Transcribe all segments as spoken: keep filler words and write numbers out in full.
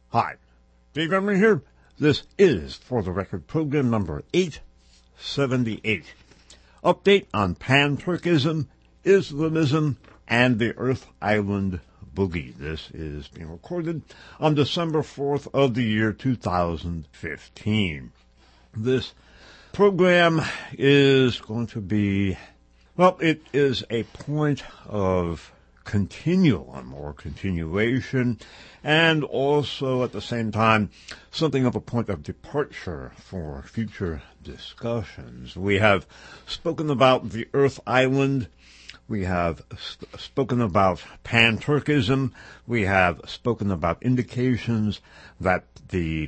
Hi, Dave Emery here. This is For the Record program number eight seventy-eight. Update on Pan-Turkism, Islamism, and the Earth Island Boogie. This is being recorded on December fourth of the year two thousand fifteen. This program is going to be, well, it is a point of continuum or continuation, and also at the same time something of a point of departure for future discussions. We have spoken about the Earth Island. We have sp- spoken about Pan-Turkism. We have spoken about indications that the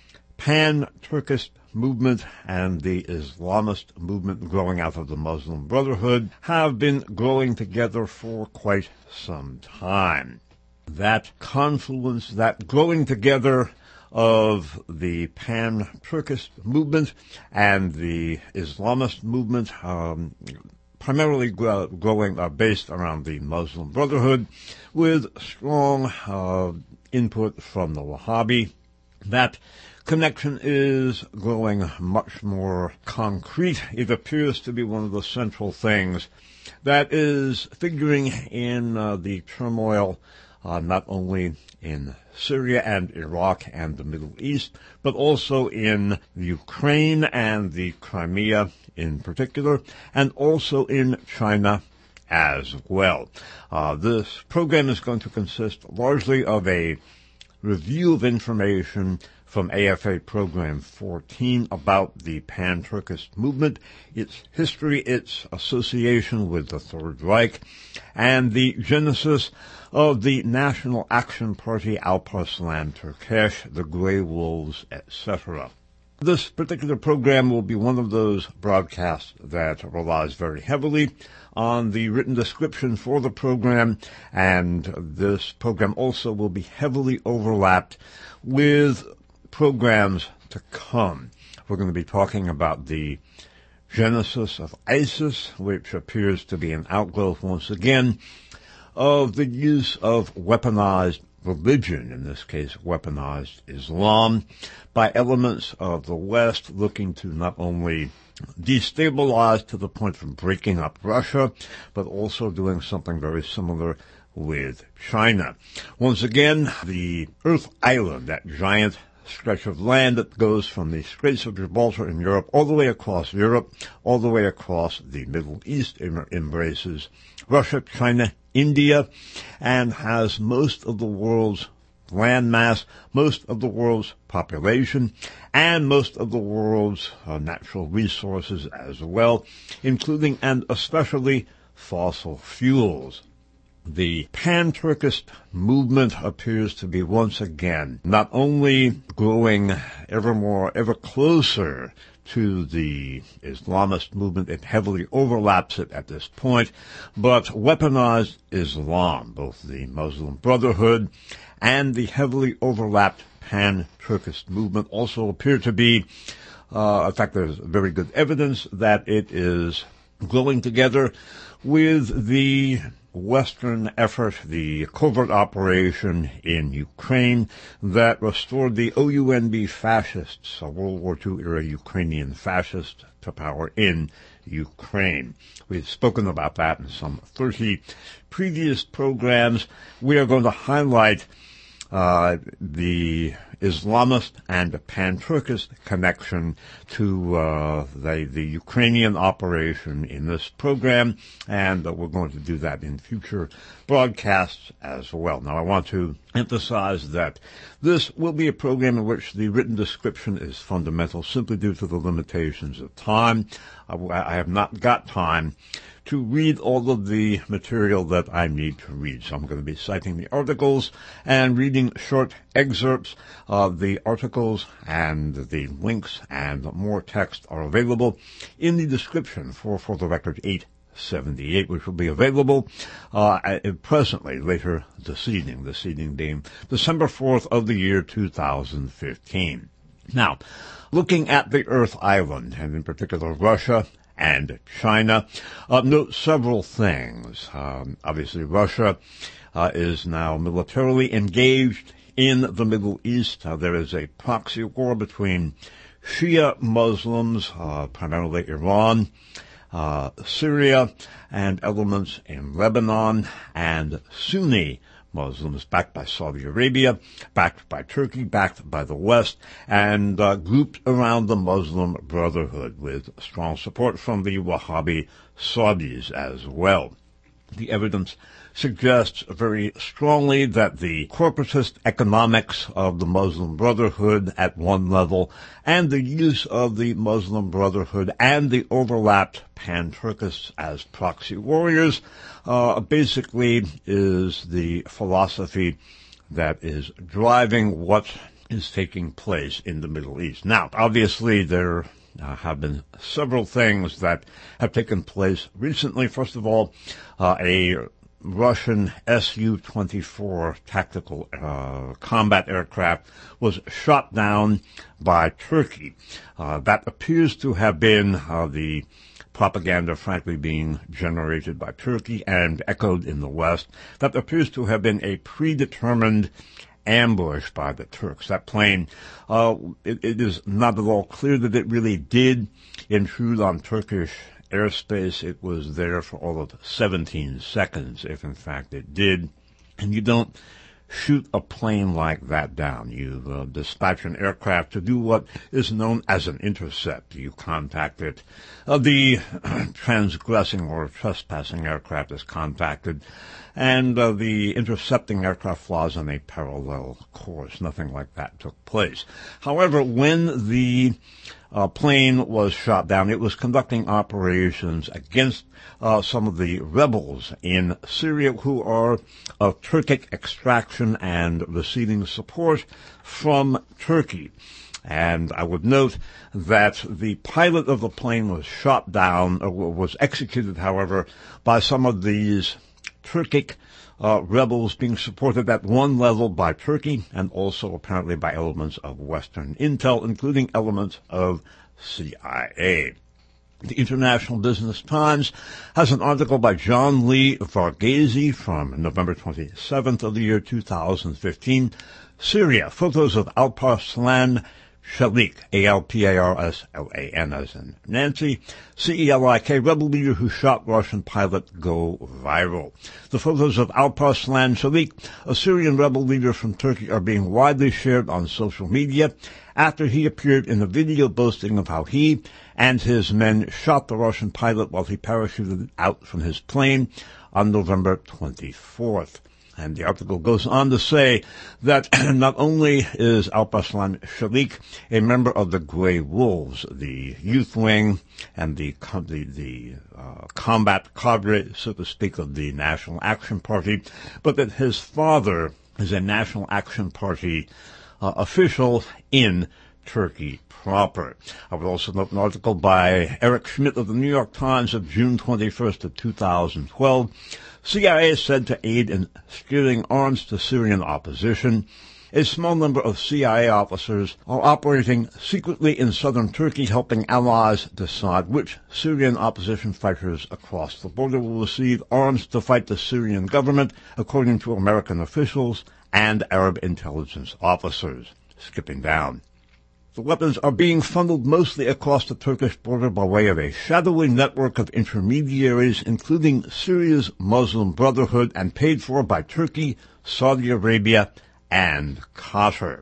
Pan-Turkist movement and the Islamist movement growing out of the Muslim Brotherhood have been growing together for quite some time. That confluence, that growing together of the Pan-Turkist movement and the Islamist movement, um, primarily grow, growing uh, based around the Muslim Brotherhood, with strong uh, input from the Wahhabi. That connection is growing much more concrete. It appears to be one of the central things that is figuring in uh, the turmoil uh, not only in Syria and Iraq and the Middle East, but also in Ukraine and the Crimea in particular, and also in China as well. Uh, this program is going to consist largely of a review of information from A F A Program fourteen about the Pan-Turkist movement, its history, its association with the Third Reich, and the genesis of the National Action Party, Alparslan Turkesh, the Grey Wolves, et cetera. This particular program will be one of those broadcasts that relies very heavily on the written description for the program, and this program also will be heavily overlapped with programs to come. We're going to be talking about the genesis of ISIS, which appears to be an outgrowth once again of the use of weaponized religion, in this case weaponized Islam, by elements of the West looking to not only destabilize to the point of breaking up Russia, but also doing something very similar with China. Once again, the Earth Island, that giant stretch of land that goes from the Straits of Gibraltar in Europe all the way across Europe, all the way across the Middle East, em- embraces Russia, China, India, and has most of the world's landmass, most of the world's population, and most of the world's uh, natural resources as well, including and especially fossil fuels. The Pan-Turkist movement appears to be once again not only growing ever more, ever closer to the Islamist movement, it heavily overlaps it at this point, but weaponized Islam, both the Muslim Brotherhood and the heavily overlapped Pan-Turkist movement, also appear to be, uh, in fact, there's very good evidence that it is growing together with the Western effort, the covert operation in Ukraine that restored the O U N B fascists, a World War Two era Ukrainian fascists, to power in Ukraine. We've spoken about that in some thirty previous programs. We are going to highlight uh, the Islamist and Pan-Turkist connection to uh, the, the Ukrainian operation in this program, and uh, we're going to do that in future broadcasts as well. Now, I want to emphasize that this will be a program in which the written description is fundamental simply due to the limitations of time. I, I have not got time to read all of the material that I need to read. So I'm going to be citing the articles and reading short excerpts of the articles, and the links and more text are available in the description for For the Record eight seventy-eight, which will be available uh, presently later this evening, this evening being December fourth of the year two thousand fifteen. Now, looking at the Earth Island, and in particular Russia and China, uh, note several things. Um, obviously, Russia uh, is now militarily engaged in the Middle East. Uh, there is a proxy war between Shia Muslims, uh, primarily Iran, uh, Syria, and elements in Lebanon, and Sunni Muslims backed by Saudi Arabia, backed by Turkey, backed by the West, and uh, grouped around the Muslim Brotherhood with strong support from the Wahhabi Saudis as well. The evidence suggests very strongly that the corporatist economics of the Muslim Brotherhood at one level and the use of the Muslim Brotherhood and the overlapped pan-Turkists as proxy warriors uh, basically is the philosophy that is driving what is taking place in the Middle East. Now, obviously, there Uh, have been several things that have taken place recently. First of all, uh, a Russian S U twenty-four tactical uh, combat aircraft was shot down by Turkey. Uh, that appears to have been uh, the propaganda, frankly, being generated by Turkey and echoed in the West. That appears to have been a predetermined ambush by the Turks. That plane, uh, it, it is not at all clear that it really did intrude on Turkish airspace. It was there for all of seventeen seconds, if in fact it did. And you don't shoot a plane like that down. You uh, dispatch an aircraft to do what is known as an intercept. You contact it. Uh, the transgressing or trespassing aircraft is contacted, and uh, the intercepting aircraft flies on a parallel course. Nothing like that took place. However, when the uh, plane was shot down, it was conducting operations against uh, some of the rebels in Syria who are of Turkic extraction and receiving support from Turkey. And I would note that the pilot of the plane was shot down, or was executed, however, by some of these Turkic uh, rebels being supported at one level by Turkey and also apparently by elements of Western intel, including elements of C I A. The International Business Times has an article by John Lee Varghese from November twenty-seventh of the year two thousand fifteen. Syria, photos of Alparslan Shalik, A L P A R S L A N as in Nancy, C E L I K, rebel leader who shot Russian pilot, go viral. The photos of Alparslan Shalik, a Syrian rebel leader from Turkey, are being widely shared on social media after he appeared in a video boasting of how he and his men shot the Russian pilot while he parachuted out from his plane on November twenty-fourth. And the article goes on to say that not only is Alparslan Shalik a member of the Grey Wolves, the youth wing and the the, the uh, combat cadre, so to speak, of the National Action Party, but that his father is a National Action Party uh, official in Turkey proper. I would also note an article by Eric Schmidt of the New York Times of June twenty-first of two thousand twelve. C I A said to aid in steering arms to Syrian opposition. A small number of C I A officers are operating secretly in southern Turkey, helping allies decide which Syrian opposition fighters across the border will receive arms to fight the Syrian government, according to American officials and Arab intelligence officers. Skipping down. The weapons are being funneled mostly across the Turkish border by way of a shadowy network of intermediaries, including Syria's Muslim Brotherhood, and paid for by Turkey, Saudi Arabia, and Qatar.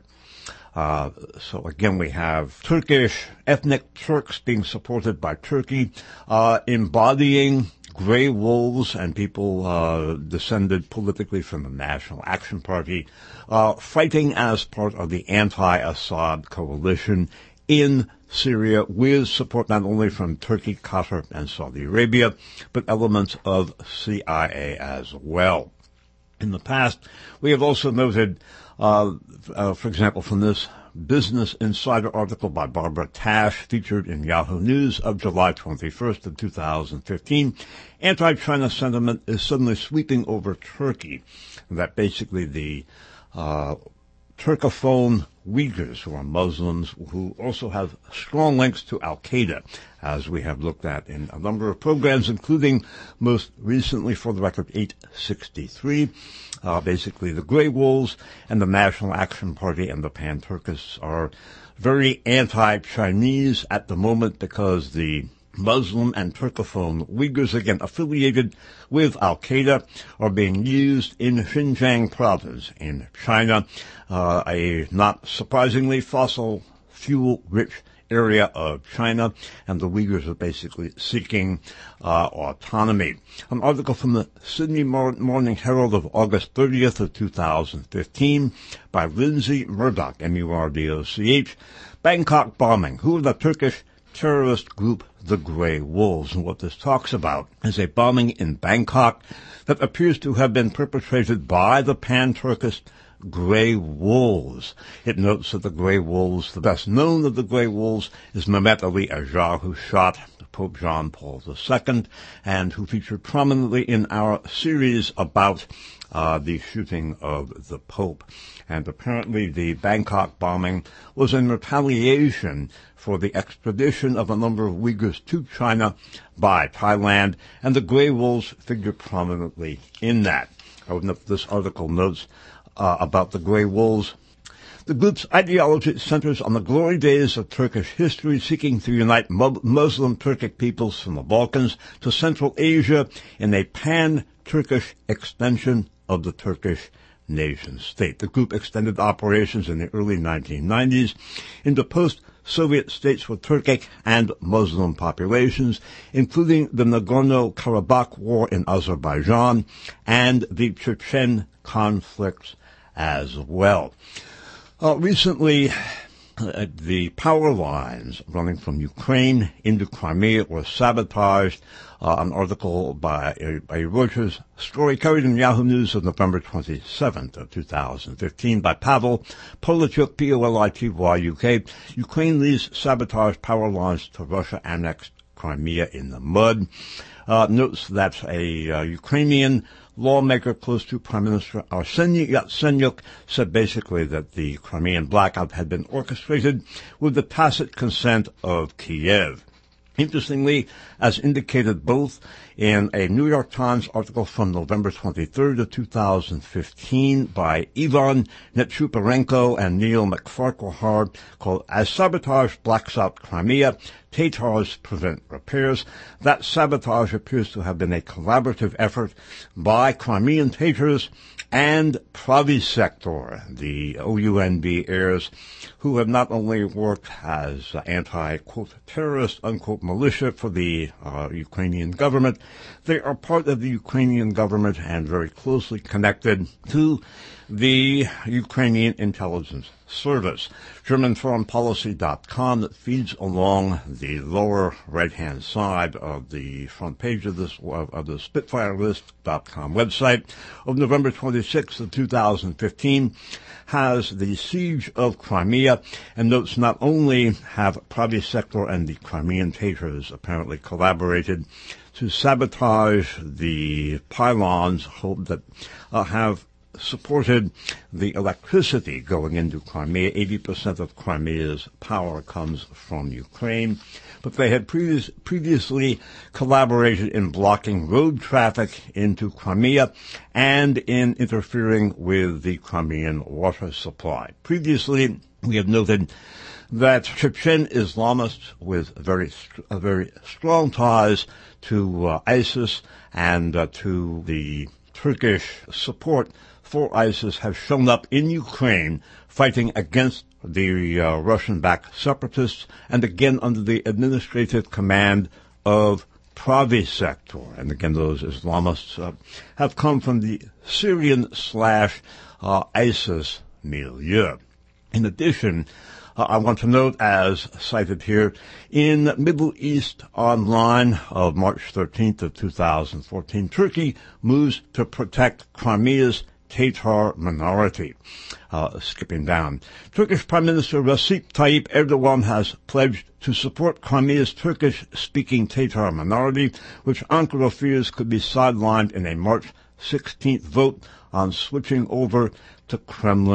Uh, so again, we have Turkish ethnic Turks being supported by Turkey, uh, embodying Grey Wolves and people uh, descended politically from the National Action Party, uh, fighting as part of the anti-Assad coalition in Syria with support not only from Turkey, Qatar, and Saudi Arabia, but elements of C I A as well. In the past, we have also noted, uh, uh, for example, from this Business Insider article by Barbara Tash, featured in Yahoo News of July twenty-first of two thousand fifteen, anti-China sentiment is suddenly sweeping over Turkey. That basically the uh, Turcophone Uyghurs, who are Muslims, who also have strong links to Al-Qaeda, as we have looked at in a number of programs, including most recently, for the record, eight sixty-three. Uh, basically, the Grey Wolves and the National Action Party and the Pan-Turkists are very anti-Chinese at the moment because the Muslim and Turcophone Uyghurs, again affiliated with Al-Qaeda, are being used in Xinjiang province in China, uh, a not surprisingly fossil fuel-rich area of China, and the Uyghurs are basically seeking uh, autonomy. An article from the Sydney Morning Herald of August thirtieth of two thousand fifteen by Lindsay Murdoch, M U R D O C H, Bangkok bombing. Who are the Turkish terrorist group the Grey Wolves? And what this talks about is a bombing in Bangkok that appears to have been perpetrated by the Pan-Turkist Grey Wolves. It notes that the Grey Wolves, the best known of the Grey Wolves, is Mehmet Ali Ajar, who shot Pope John Paul the Second and who featured prominently in our series about uh, the shooting of the Pope. And apparently the Bangkok bombing was in retaliation for the extradition of a number of Uyghurs to China by Thailand, and the Grey Wolves figure prominently in that. This article notes uh, about the Grey Wolves. The group's ideology centers on the glory days of Turkish history, seeking to unite mu- Muslim Turkic peoples from the Balkans to Central Asia in a pan-Turkish extension of the Turkish nation state. The group extended operations in the early nineteen nineties into post-Soviet states with Turkic and Muslim populations, including the Nagorno-Karabakh War in Azerbaijan and the Chechen conflicts as well. Uh, recently, uh, the power lines running from Ukraine into Crimea were sabotaged. Uh, an article by a, a Reuters story carried in Yahoo News of November twenty-seventh of two thousand fifteen by Pavel Polityuk, P O L I T Y U K. Ukraine leaves sabotaged power lines to Russia-annexed Crimea in the mud. Uh, notes that a uh, Ukrainian lawmaker close to Prime Minister Arseniy Yatsenyuk said basically that the Crimean blackout had been orchestrated with the tacit consent of Kiev. Interestingly, as indicated both in a New York Times article from November twenty-third of two thousand fifteen by Ivan Nechuparenko and Neil McFarquhar, called As Sabotage Blacks Out Crimea, Tatars Prevent Repairs, that sabotage appears to have been a collaborative effort by Crimean Tatars and Pravi-Sector, the O U N B heirs, who have not only worked as anti-quote terrorist unquote militia for the uh, Ukrainian government, they are part of the Ukrainian government and very closely connected to the Ukrainian intelligence service. German Foreign Policy dot com, that feeds along the lower right-hand side of the front page of this of, of the Spitfire List dot com website of November twenty-sixth of two thousand fifteen has the siege of Crimea and notes not only have Pravi-Sector and the Crimean Tatars apparently collaborated to sabotage the pylons hope that uh, have supported the electricity going into Crimea. eighty percent of Crimea's power comes from Ukraine, but they had previous, previously collaborated in blocking road traffic into Crimea and in interfering with the Crimean water supply. Previously, we have noted that Chechen Islamists with very, uh, very strong ties to uh, ISIS and uh, to the Turkish support for ISIS have shown up in Ukraine fighting against the uh, Russian-backed separatists and again under the administrative command of Pravi-Sector. And again, those Islamists uh, have come from the Syrian slash uh, ISIS milieu. In addition, Uh, I want to note, as cited here, in Middle East Online of March thirteenth of two thousand fourteen, Turkey moves to protect Crimea's Tatar minority. Uh, skipping down. Turkish Prime Minister Recep Tayyip Erdogan has pledged to support Crimea's Turkish-speaking Tatar minority, which Ankara fears could be sidelined in a March sixteenth vote on switching over to Kremlin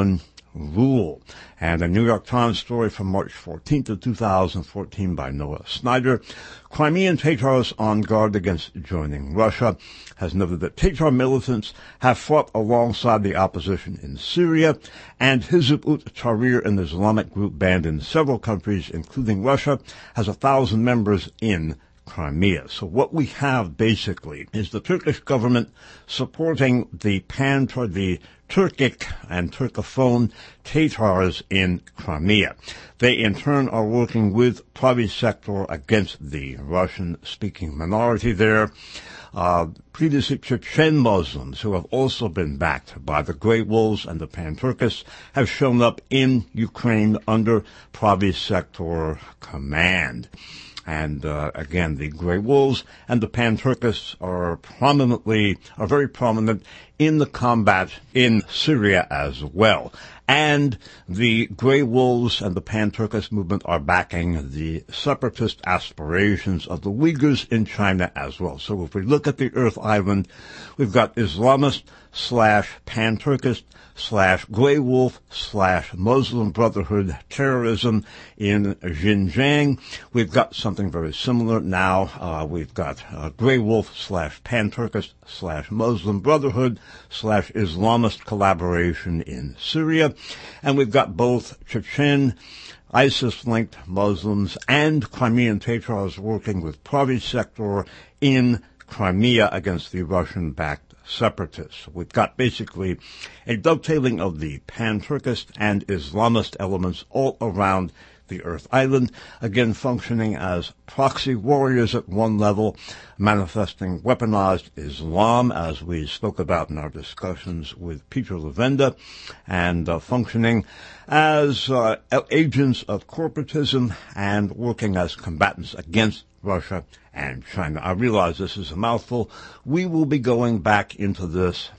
rule. And a New York Times story from March fourteenth of two thousand fourteen by Noah Snyder. Crimean Tatars on guard against joining Russia has noted that Tatar militants have fought alongside the opposition in Syria, and Hizb ut-Tahrir, an Islamic group banned in several countries, including Russia, has a thousand members in Crimea. So what we have basically is the Turkish government supporting the pan the Turkic and Turcophone Tatars in Crimea. They in turn are working with Pravi Sector against the Russian-speaking minority there. Uh, previously Chechen Muslims who have also been backed by the Grey Wolves and the Pan-Turkists have shown up in Ukraine under Pravi Sector command. And uh, again, the Grey Wolves and the Pan-Turkists are prominently, are very prominent in the combat in Syria as well. And the Grey Wolves and the Pan-Turkist movement are backing the separatist aspirations of the Uyghurs in China as well. So if we look at the Earth Island, we've got Islamist slash Pan-Turkist slash Grey Wolf slash Muslim Brotherhood terrorism in Xinjiang. We've got something very similar now. Uh, we've got uh, Grey Wolf slash Pan-Turkist slash Muslim Brotherhood slash Islamist collaboration in Syria. And we've got both Chechen, ISIS-linked Muslims and Crimean Tatars working with Pravi Sector in Crimea against the Russian-backed separatists. We've got basically a dovetailing of the Pan-Turkist and Islamist elements all around the Earth Island, again functioning as proxy warriors at one level, manifesting weaponized Islam, as we spoke about in our discussions with Peter Levenda, and uh, functioning as uh, agents of corporatism and working as combatants against Russia and China. I realize this is a mouthful. We will be going back into this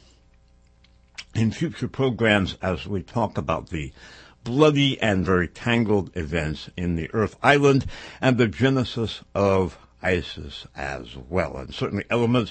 in future programs as we talk about the bloody and very tangled events in the Earth Island and the genesis of ISIS as well. And certainly elements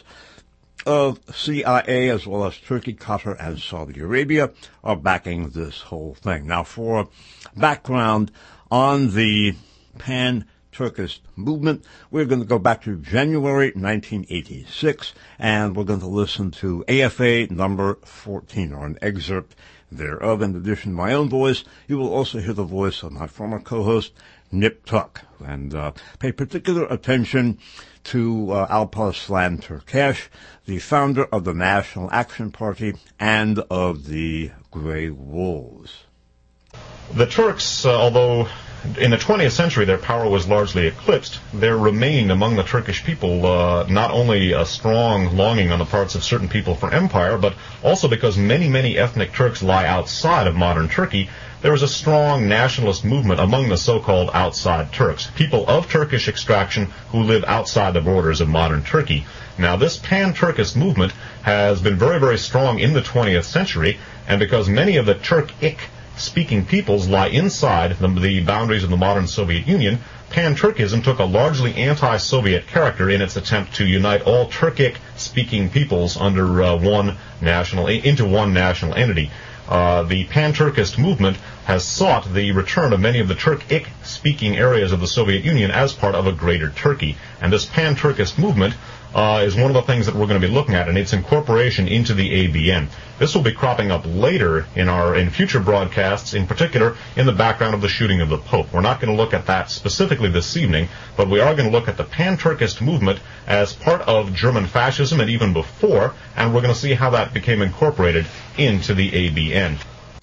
of C I A as well as Turkey, Qatar, and Saudi Arabia are backing this whole thing. Now, for background on the Pan Turkish movement, we're going to go back to January nineteen eighty-six, and we're going to listen to A F A number fourteen, or an excerpt thereof. In addition to my own voice, you will also hear the voice of my former co-host, Nip Tuck, and uh, pay particular attention to uh, Alparslan Türkeş, the founder of the National Action Party and of the Grey Wolves. The Turks, uh, although in the twentieth century their power was largely eclipsed, there remained among the Turkish people uh, not only a strong longing on the parts of certain people for empire, but also because many, many ethnic Turks lie outside of modern Turkey, there was a strong nationalist movement among the so-called outside Turks, people of Turkish extraction who live outside the borders of modern Turkey. Now, this pan-Turkish movement has been very, very strong in the twentieth century, and because many of the Turkic speaking peoples lie inside the, the boundaries of the modern Soviet Union, Pan-Turkism took a largely anti-Soviet character in its attempt to unite all Turkic-speaking peoples under uh, one national into one national entity. Uh, the Pan-Turkist movement has sought the return of many of the Turkic-speaking areas of the Soviet Union as part of a greater Turkey, and this Pan-Turkist movement Uh, is one of the things that we're going to be looking at, and its incorporation into the A B N. This will be cropping up later in our in future broadcasts, in particular in the background of the shooting of the Pope. We're not going to look at that specifically this evening, but we are going to look at the Pan-Turkist movement as part of German fascism and even before, and we're going to see how that became incorporated into the A B N.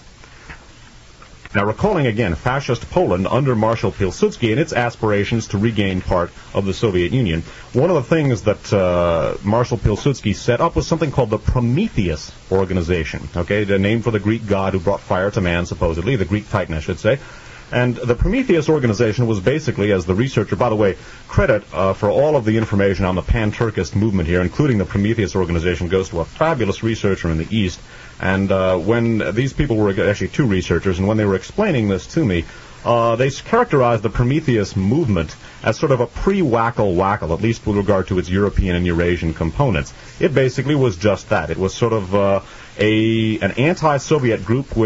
Now, recalling again fascist Poland under Marshal Pilsudski and its aspirations to regain part of the Soviet Union, one of the things that uh, Marshal Pilsudski set up was something called the Prometheus Organization, okay, the name for the Greek god who brought fire to man, supposedly, the Greek Titan, I should say. And the Prometheus Organization was basically, as the researcher, by the way, credit uh, for all of the information on the Pan-Turkist movement here, including the Prometheus Organization, goes to a fabulous researcher in the East. And uh, when these people were actually two researchers, and when they were explaining this to me, uh, they characterized the Prometheus movement as sort of a pre-Wackle-Wackle, at least with regard to its European and Eurasian components. It basically was just that. It was sort of uh, a an anti-Soviet group which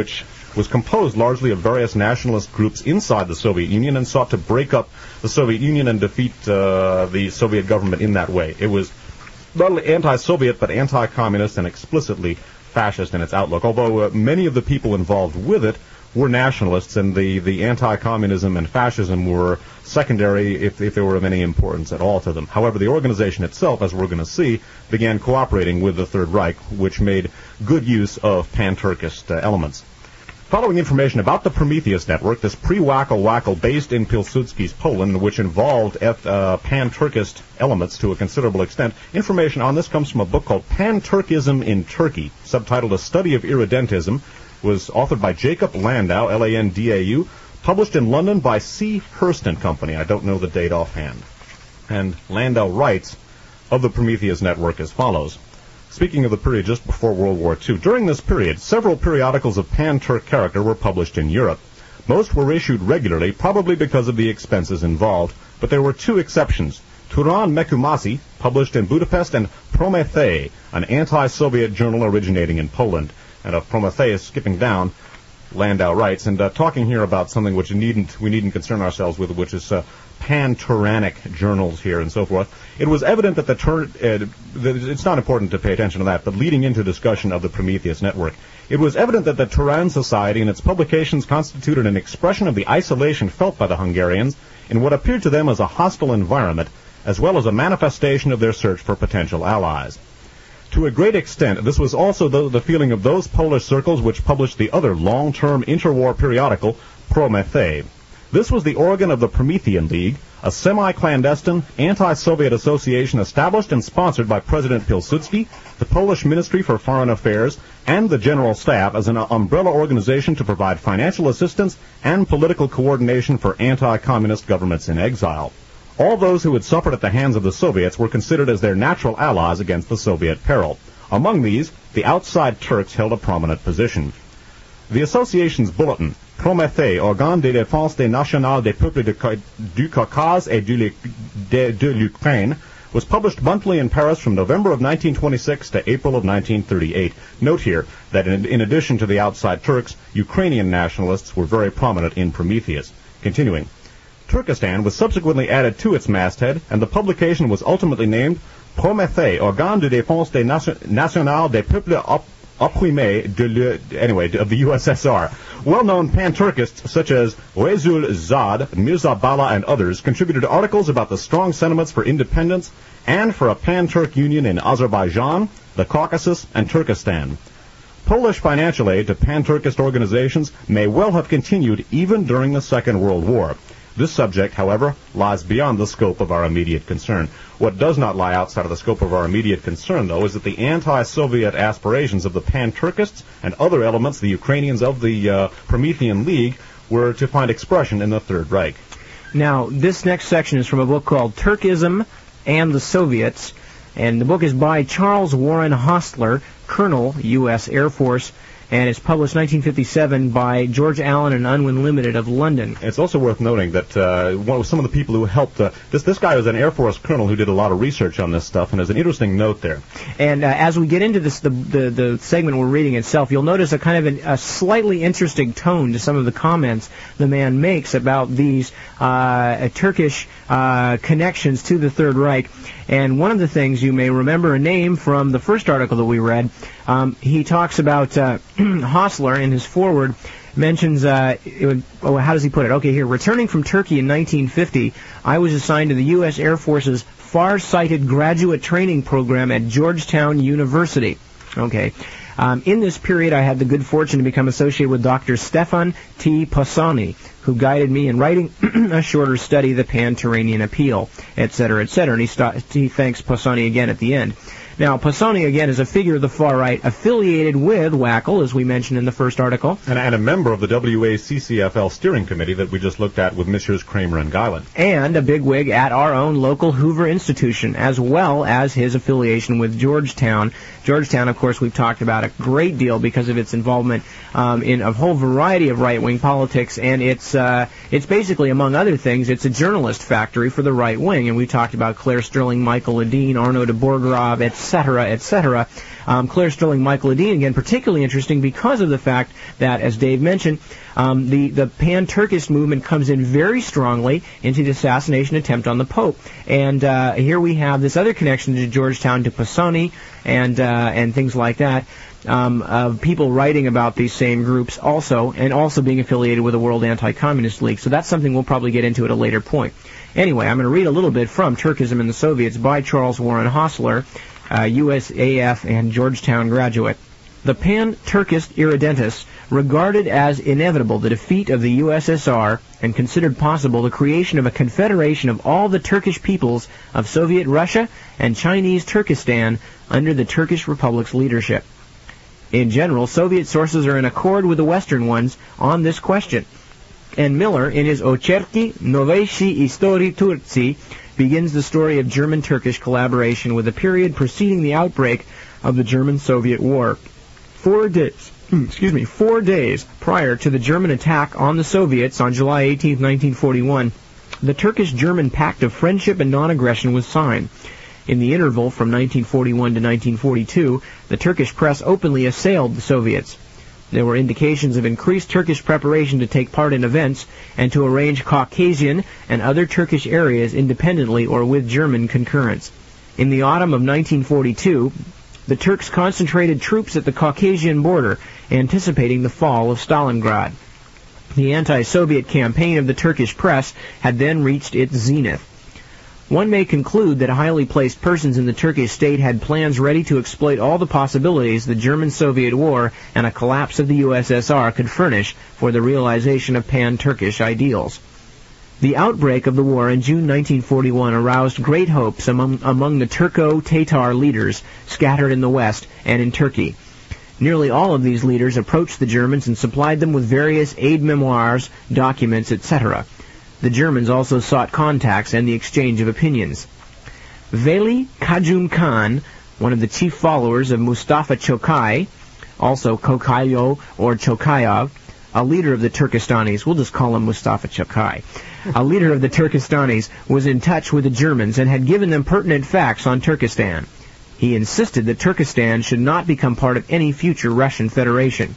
was composed largely of various nationalist groups inside the Soviet Union and sought to break up the Soviet Union and defeat uh, the Soviet government in that way. It was not only anti-Soviet, but anti-communist and explicitly fascist in its outlook, although uh, many of the people involved with it were nationalists, and the, the anti-communism and fascism were secondary if, if they were of any importance at all to them. However, the organization itself, as we're going to see, began cooperating with the Third Reich, which made good use of pan-Turkist uh, elements. Following information about the Prometheus Network, this pre-Wackle-Wackle based in Pilsudski's Poland, which involved uh, pan-Turkist elements to a considerable extent, information on this comes from a book called Pan-Turkism in Turkey, subtitled A Study of Irredentism, was authored by Jacob Landau, L A N D A U, published in London by C. Hurst and Company. I don't know the date offhand. And Landau writes of the Prometheus Network as follows. Speaking of the period just before World War Two, during this period, several periodicals of pan-Turk character were published in Europe. Most were issued regularly, probably because of the expenses involved, but there were two exceptions. Turan Mekumasi, published in Budapest, and Promethei, an anti-Soviet journal originating in Poland. And of Prometheus, skipping down, Landau writes, and uh, talking here about something which needn't, we needn't concern ourselves with, which is uh, pan-Turanic journals here and so forth. It was evident that the tur- uh, that it's not important to pay attention to that, but leading into discussion of the Prometheus Network, it was evident that the Turan Society and its publications constituted an expression of the isolation felt by the Hungarians in what appeared to them as a hostile environment, as well as a manifestation of their search for potential allies. To a great extent, this was also the, the feeling of those Polish circles which published the other long-term interwar periodical, Promethei. This was the organ of the Promethean League, a semi-clandestine, anti-Soviet association established and sponsored by President Pilsudski, the Polish Ministry for Foreign Affairs, and the General Staff as an umbrella organization to provide financial assistance and political coordination for anti-communist governments in exile. All those who had suffered at the hands of the Soviets were considered as their natural allies against the Soviet peril. Among these, the outside Turks held a prominent position. The association's bulletin, Promethei, Organe de défense des nationales des peuples du Caucase et de l'Ukraine, was published monthly in Paris from November of nineteen twenty-six to April of nineteen thirty-eight. Note here that in, in addition to the outside Turks, Ukrainian nationalists were very prominent in Prometheus. Continuing. Turkestan was subsequently added to its masthead, and the publication was ultimately named Promethei, Organe de défense des nationales des peuples opprimés de le, anyway, of the U S S R. Well-known pan-Turkists such as Resul Zad, Mirza Bala, and others contributed articles about the strong sentiments for independence and for a pan-Turk union in Azerbaijan, the Caucasus, and Turkestan. Polish financial aid to pan-Turkist organizations may well have continued even during the Second World War. This subject, however, lies beyond the scope of our immediate concern. What does not lie outside of the scope of our immediate concern, though, is that the anti-Soviet aspirations of the pan-Turkists and other elements, the Ukrainians of the uh, Promethean League, were to find expression in the Third Reich. Now, this next section is from a book called Turkism and the Soviets, and the book is by Charles Warren Hostler, Colonel, U S Air Force, and it's published nineteen fifty-seven by George Allen and Unwin Limited of London. It's also worth noting that uh, one of some of the people who helped, uh, this this guy was an Air Force colonel who did a lot of research on this stuff, and there's an interesting note there. And uh, as we get into this, the, the the segment we're reading itself, you'll notice a kind of an, a slightly interesting tone to some of the comments the man makes about these uh, Turkish uh, connections to the Third Reich. And one of the things, you may remember a name from the first article that we read. Um, he talks about uh, Hostler in his foreword, mentions, uh, it would, oh, how does he put it? Okay, here, returning from Turkey in nineteen fifty, I was assigned to the U S Air Force's far-sighted graduate training program at Georgetown University. Okay. Um, in this period, I had the good fortune to become associated with Doctor Stefan T. Posani, who guided me in writing a shorter study, The Pan-Turanian Appeal, et cetera, et cetera. And he, st- he thanks Posani again at the end. Now, Posani, again, is a figure of the far right affiliated with Wackle, as we mentioned in the first article. And, and a member of the W A C C F L steering committee that we just looked at with Messrs. Kramer and Guyland. And a bigwig at our own local Hoover institution, as well as his affiliation with Georgetown. Georgetown, of course, we've talked about a great deal because of its involvement um, in a whole variety of right-wing politics, and it's uh, it's basically, among other things, it's a journalist factory for the right wing. And we talked about Claire Sterling, Michael Ledeen, Arno de Borgerov, et cetera, et cetera. Um, Claire Sterling, Michael Ledeen, again, particularly interesting because of the fact that, as Dave mentioned, um, the, the pan-Turkist movement comes in very strongly into the assassination attempt on the Pope. And uh, here we have this other connection to Georgetown, to Pisoni, and, uh, and things like that. Um, of people writing about these same groups also, and also being affiliated with the World Anti-Communist League. So that's something we'll probably get into at a later point. Anyway, I'm going to read a little bit from Turkism and the Soviets by Charles Warren Hostler, uh, U S A F and Georgetown graduate. The pan-Turkist irredentists regarded as inevitable the defeat of the U S S R and considered possible the creation of a confederation of all the Turkish peoples of Soviet Russia and Chinese Turkestan under the Turkish Republic's leadership. In general, Soviet sources are in accord with the Western ones on this question. And Miller, in his Ocherki Noveshi Istori Turci, begins the story of German-Turkish collaboration with the period preceding the outbreak of the German-Soviet War. Four days, excuse me, four days prior to the German attack on the Soviets on July eighteenth, nineteen forty-one, the Turkish-German Pact of Friendship and Non-Aggression was signed. In the interval from nineteen forty-one to nineteen forty-two, the Turkish press openly assailed the Soviets. There were indications of increased Turkish preparation to take part in events and to arrange Caucasian and other Turkish areas independently or with German concurrence. In the autumn of nineteen forty-two, the Turks concentrated troops at the Caucasian border, anticipating the fall of Stalingrad. The anti-Soviet campaign of the Turkish press had then reached its zenith. One may conclude that highly placed persons in the Turkish state had plans ready to exploit all the possibilities the German-Soviet war and a collapse of the U S S R could furnish for the realization of pan-Turkish ideals. The outbreak of the war in June nineteen forty-one aroused great hopes among, among the Turco-Tatar leaders scattered in the West and in Turkey. Nearly all of these leaders approached the Germans and supplied them with various aid memoirs, documents, et cetera. The Germans also sought contacts and the exchange of opinions. Veli Kajum Khan, one of the chief followers of Mustafa Chokai, also Kokayo or Chokayov, a leader of the Turkestanis, we'll just call him Mustafa Chokai, a leader of the Turkestanis, was in touch with the Germans and had given them pertinent facts on Turkestan. He insisted that Turkestan should not become part of any future Russian Federation.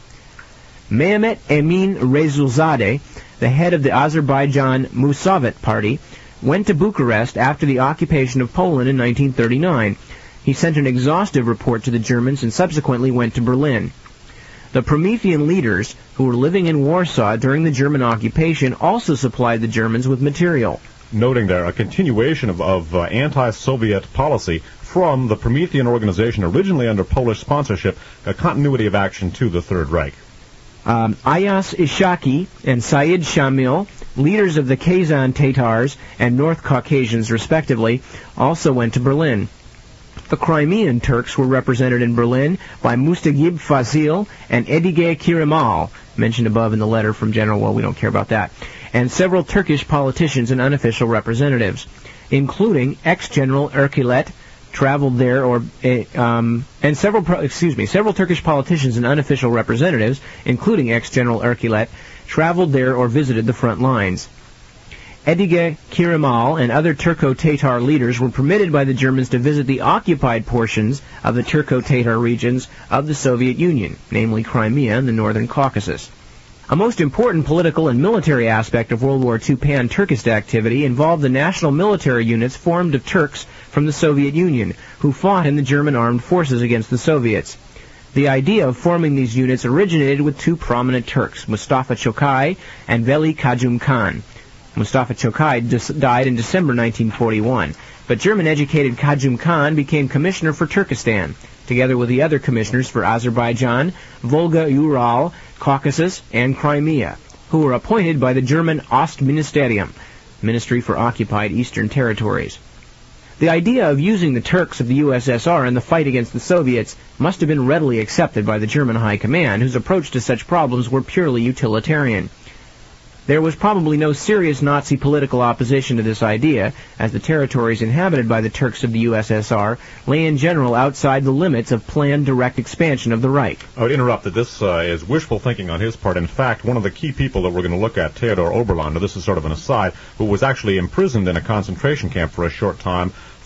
Mehmet Emin Rezulzadeh, the head of the Azerbaijan Musavat Party, went to Bucharest after the occupation of Poland in nineteen thirty-nine. He sent an exhaustive report to the Germans and subsequently went to Berlin. The Promethean leaders, who were living in Warsaw during the German occupation, also supplied the Germans with material. Noting there a continuation of, of uh, anti-Soviet policy from the Promethean organization originally under Polish sponsorship, a continuity of action to the Third Reich. Um, Ayas Ishaki and Said Shamil, leaders of the Kazan Tatars and North Caucasians respectively, also went to Berlin. The Crimean Turks were represented in Berlin by Mustagib Fazil and Edige Kirimal, mentioned above in the letter from General, well, we don't care about that, and several Turkish politicians and unofficial representatives, including ex-General Erkilet, traveled there, or uh, um, and several, excuse me, several Turkish politicians and unofficial representatives, including ex-General Erkilet, traveled there or visited the front lines. Edige Kirimal and other Turco-Tatar leaders were permitted by the Germans to visit the occupied portions of the Turco-Tatar regions of the Soviet Union, namely Crimea and the Northern Caucasus. A most important political and military aspect of World War Two pan-Turkist activity involved the national military units formed of Turks from the Soviet Union, who fought in the German armed forces against the Soviets. The idea of forming these units originated with two prominent Turks, Mustafa Chokai and Veli Kajum Khan. Mustafa Chokai dis- died in December nineteen forty-one, but German-educated Kajum Khan became commissioner for Turkestan, together with the other commissioners for Azerbaijan, Volga-Ural, Caucasus, and Crimea, who were appointed by the German Ostministerium, Ministry for Occupied Eastern Territories. The idea of using the Turks of the U S S R in the fight against the Soviets must have been readily accepted by the German High Command, whose approach to such problems were purely utilitarian. There was probably no serious Nazi political opposition to this idea, as the territories inhabited by the Turks of the U S S R lay in general outside the limits of planned direct expansion of the Reich. I would interrupt that this uh, is wishful thinking on his part. In fact, one of the key people that we're going to look at, Theodor Oberlander, this is sort of an aside, who was actually imprisoned in a concentration camp for a short time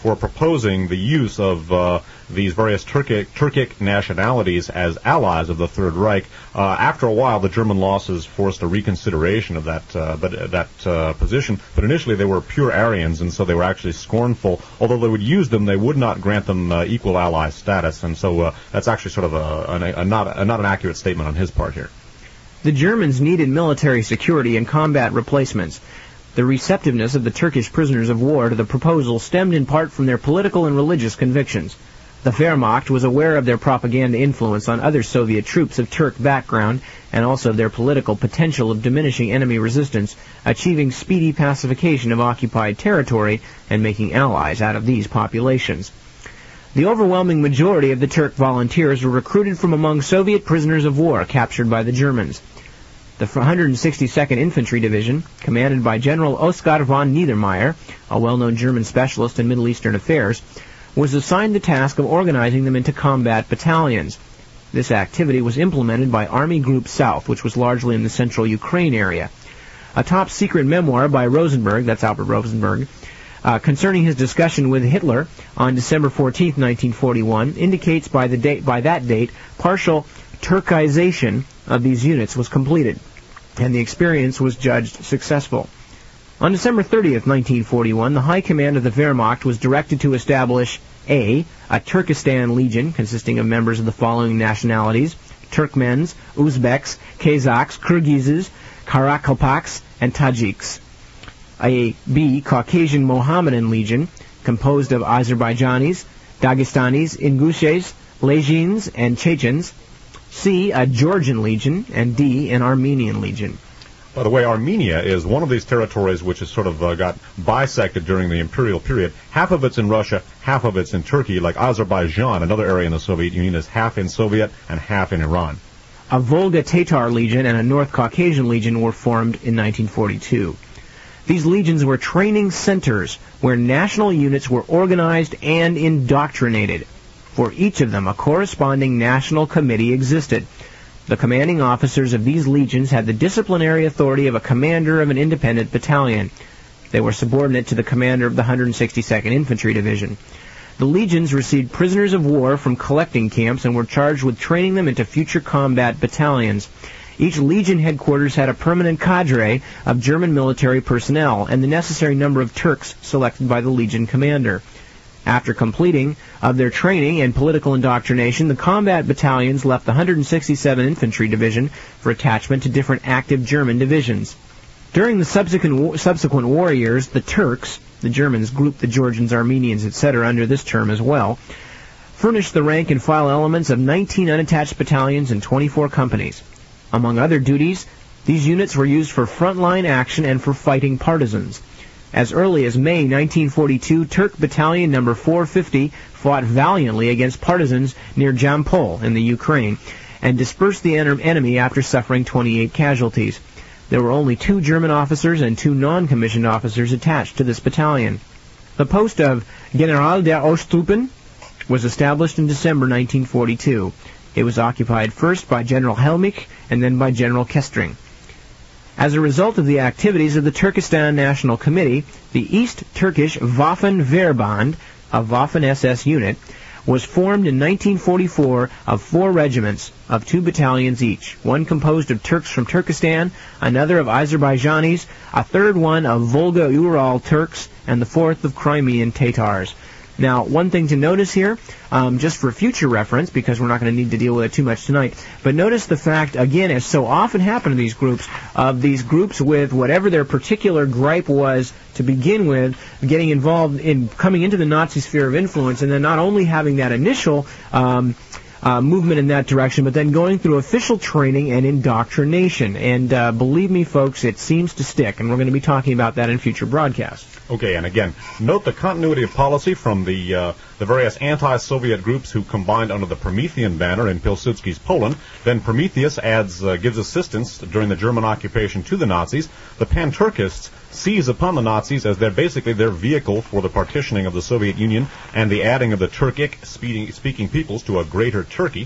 for proposing the use of uh, these various Turkic, Turkic nationalities as allies of the Third Reich. Uh, after a while, the German losses forced a reconsideration of that uh, but, uh, that uh, position. But initially, they were pure Aryans, and so they were actually scornful. Although they would use them, they would not grant them uh, equal ally status. And so uh, that's actually sort of a, a, a, not, a not an accurate statement on his part here. The Germans needed military security and combat replacements. The receptiveness of the Turkish prisoners of war to the proposal stemmed in part from their political and religious convictions. The Wehrmacht was aware of their propaganda influence on other Soviet troops of Turk background and also of their political potential of diminishing enemy resistance, achieving speedy pacification of occupied territory, and making allies out of these populations. The overwhelming majority of the Turk volunteers were recruited from among Soviet prisoners of war captured by the Germans. The one hundred sixty-second Infantry Division, commanded by General Oskar von Niedermeyer, a well-known German specialist in Middle Eastern affairs, was assigned the task of organizing them into combat battalions. This activity was implemented by Army Group South, which was largely in the central Ukraine area. A top-secret memoir by Rosenberg, that's Albert Rosenberg, uh, concerning his discussion with Hitler on December fourteenth, nineteen forty-one, indicates by the date, by that date, partial Turkization of these units was completed, and the experience was judged successful. On December thirtieth, nineteen forty-one, the High Command of the Wehrmacht was directed to establish A. a Turkestan Legion consisting of members of the following nationalities: Turkmens, Uzbeks, Kazakhs, Kyrgyzs, Karakalpaks, and Tajiks. A B. Caucasian Mohammedan Legion composed of Azerbaijanis, Dagestanis, Ingushes, Lezhins, and Chechens. C. a Georgian Legion, and D. an Armenian Legion. By the way, Armenia is one of these territories which has sort of uh, got bisected during the imperial period. Half of it's in Russia, half of it's in Turkey, like Azerbaijan, another area in the Soviet Union, is half in Soviet and half in Iran. A Volga Tatar Legion and a North Caucasian Legion were formed in nineteen forty-two. These legions were training centers where national units were organized and indoctrinated. For each of them, a corresponding national committee existed. The commanding officers of these legions had the disciplinary authority of a commander of an independent battalion. They were subordinate to the commander of the one hundred sixty-second Infantry Division. The legions received prisoners of war from collecting camps and were charged with training them into future combat battalions. Each legion headquarters had a permanent cadre of German military personnel and the necessary number of Turks selected by the legion commander. After completing of their training and political indoctrination, the combat battalions left the one hundred sixty-seventh Infantry Division for attachment to different active German divisions. During the subsequent, subsequent war years, the Turks, the Germans grouped the Georgians, Armenians, et cetera under this term as well, furnished the rank and file elements of nineteen unattached battalions and twenty-four companies. Among other duties, these units were used for frontline action and for fighting partisans. As early as May nineteen forty-two, Turk Battalion number four fifty fought valiantly against partisans near Jampol in the Ukraine and dispersed the en- enemy after suffering twenty-eight casualties. There were only two German officers and two non-commissioned officers attached to this battalion. The post of General der Osttruppen was established in December nineteen forty-two. It was occupied first by General Helmich and then by General Kestring. As a result of the activities of the Turkestan National Committee, the East Turkish Waffen-Wehrband, a Waffen-S S unit, was formed in nineteen forty-four of four regiments of two battalions each, one composed of Turks from Turkestan, another of Azerbaijanis, a third one of Volga-Ural Turks, and the fourth of Crimean Tatars. Now, one thing to notice here, um, just for future reference, because we're not going to need to deal with it too much tonight, but notice the fact, again, as so often happen in these groups, of these groups with whatever their particular gripe was to begin with, getting involved in coming into the Nazi sphere of influence, and then not only having that initial um, uh, movement in that direction, but then going through official training and indoctrination. And uh, believe me, folks, it seems to stick, and we're going to be talking about that in future broadcasts. Okay, and again, note the continuity of policy from the uh, the various anti-Soviet groups who combined under the Promethean banner in Pilsudski's Poland. Then Prometheus adds uh, gives assistance during the German occupation to the Nazis. The Pan-Turkists seize upon the Nazis as they're basically their vehicle for the partitioning of the Soviet Union and the adding of the Turkic speaking, speaking peoples to a greater Turkey.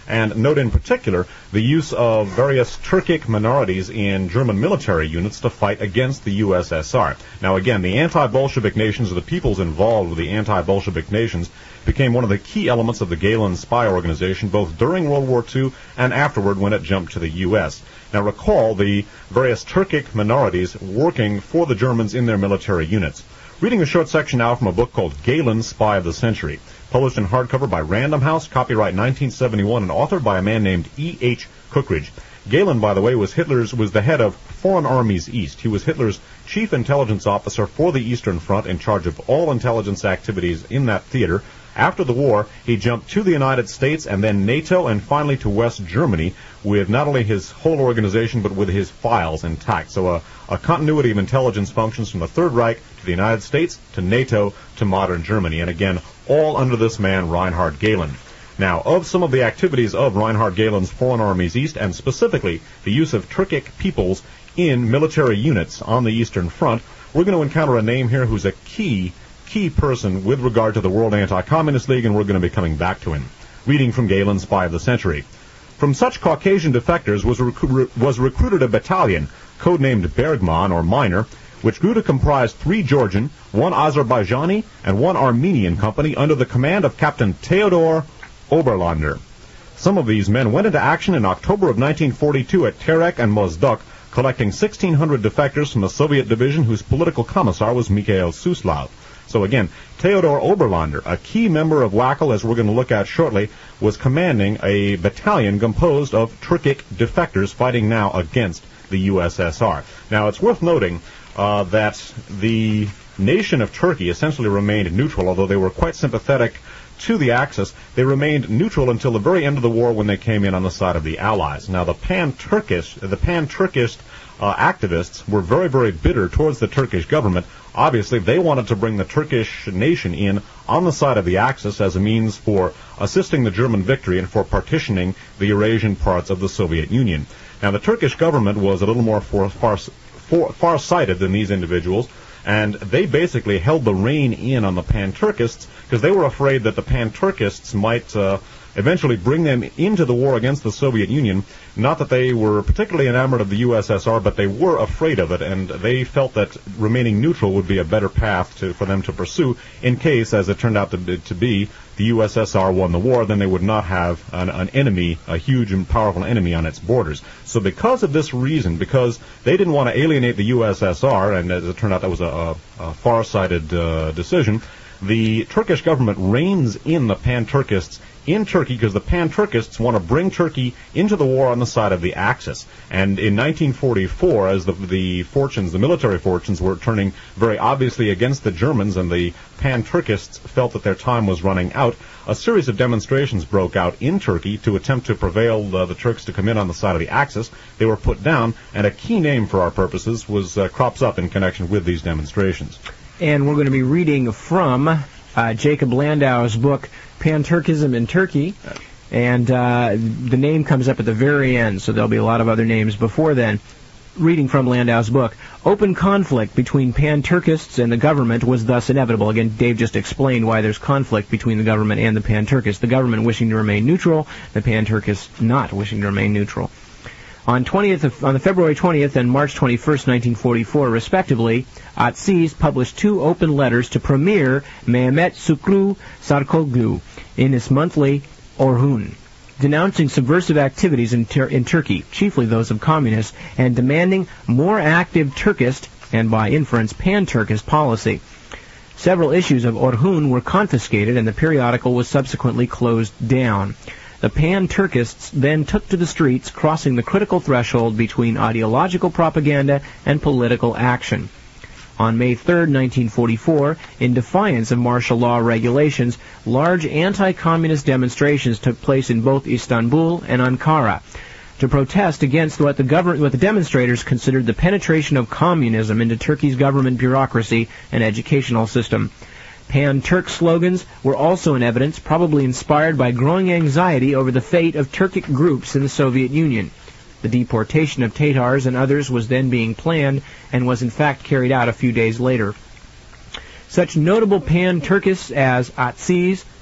and note in particular the use of various Turkic minorities in German military units to fight against the U S S R. Now again, the anti-Bolshevik nations, or the peoples involved with the anti-Bolshevik nations, became one of the key elements of the Gehlen spy organization both during World War Two and afterward when it jumped to the U S. Now recall the various Turkic minorities working for the Germans in their military units. Reading a short section now from a book called Gehlen, Spy of the Century, published in hardcover by Random House, copyright nineteen seventy-one, and authored by a man named E H Cookridge. Gehlen, by the way, was Hitler's was the head of Foreign Armies East. He was Hitler's chief intelligence officer for the Eastern Front, in charge of all intelligence activities in that theater. After the war, he jumped to the United States and then NATO and finally to West Germany with not only his whole organization but with his files intact. So a, a continuity of intelligence functions from the Third Reich to the United States to NATO to modern Germany. And again, all under this man, Reinhard Gehlen. Now, of some of the activities of Reinhard Gehlen's Foreign Armies East, and specifically the use of Turkic peoples in military units on the Eastern Front, we're going to encounter a name here who's a key key person with regard to the World Anti-Communist League, and we're going to be coming back to him. Reading from Gehlen's Spy of the Century. From such Caucasian defectors was, recru- was recruited a battalion, codenamed Bergman, or Miner, which grew to comprise three Georgian, one Azerbaijani, and one Armenian company under the command of Captain Theodor Oberlander. Some of these men went into action in October of nineteen forty-two at Terek and Mozdok, collecting sixteen hundred defectors from the Soviet division whose political commissar was Mikhail Suslov. So again, Theodor Oberlander, a key member of Wackel, as we're going to look at shortly, was commanding a battalion composed of Turkic defectors fighting now against the U S S R. Now, it's worth noting uh, that the nation of Turkey essentially remained neutral, although they were quite sympathetic to the Axis. They remained neutral until the very end of the war when they came in on the side of the Allies. Now, the pan-Turkish, the pan-Turkish uh, activists were very, very bitter towards the Turkish government. Obviously, they wanted to bring the Turkish nation in on the side of the Axis as a means for assisting the German victory and for partitioning the Eurasian parts of the Soviet Union. Now, the Turkish government was a little more far, far, far, far-sighted than these individuals, and they basically held the rein in on the pan-Turkists because they were afraid that the pan-Turkists might uh, eventually bring them into the war against the Soviet Union. Not that they were particularly enamored of the U S S R, but they were afraid of it, and they felt that remaining neutral would be a better path to, for them to pursue in case, as it turned out to, to be, the U S S R won the war. Then they would not have an, an enemy, a huge and powerful enemy on its borders. So because of this reason, because they didn't want to alienate the U S S R, and as it turned out that was a, a, a far-sighted uh, decision, the Turkish government reins in the pan-Turkists in Turkey because the pan-Turkists want to bring Turkey into the war on the side of the Axis. And in nineteen forty-four, as the, the fortunes, the military fortunes, were turning very obviously against the Germans and the pan-Turkists felt that their time was running out, a series of demonstrations broke out in Turkey to attempt to prevail uh, the Turks to come in on the side of the Axis. They were put down, and a key name for our purposes was uh, crops up in connection with these demonstrations. And we're going to be reading from uh, Jacob Landau's book, Pan-Turkism in Turkey, and uh, the name comes up at the very end, so there'll be a lot of other names before then. Reading from Landau's book, open conflict between pan-Turkists and the government was thus inevitable. Again, Dave just explained why there's conflict between the government and the pan-Turkists. The government wishing to remain neutral, the pan-Turkists not wishing to remain neutral. On twentieth of, on the February twentieth and March twenty-first, nineteen forty-four, respectively, Atsiz published two open letters to Premier Mehmet Sukru Sarkoglu in his monthly Orhun, denouncing subversive activities in, Tur- in Turkey, chiefly those of communists, and demanding more active Turkist, and by inference pan-Turkist, policy. Several issues of Orhun were confiscated, and the periodical was subsequently closed down. The pan-Turkists then took to the streets, crossing the critical threshold between ideological propaganda and political action. On May third, nineteen forty-four, in defiance of martial law regulations, large anti-communist demonstrations took place in both Istanbul and Ankara to protest against what the, govern- what the demonstrators considered the penetration of communism into Turkey's government bureaucracy and educational system. Pan-Turk slogans were also in evidence, probably inspired by growing anxiety over the fate of Turkic groups in the Soviet Union. The deportation of Tatars and others was then being planned and was in fact carried out a few days later. Such notable pan-Turkists as Atsiz,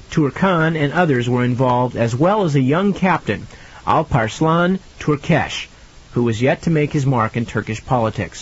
Turkan, and others were involved, as well as a young captain, Alparslan Turkesh, who was yet to make his mark in Turkish politics.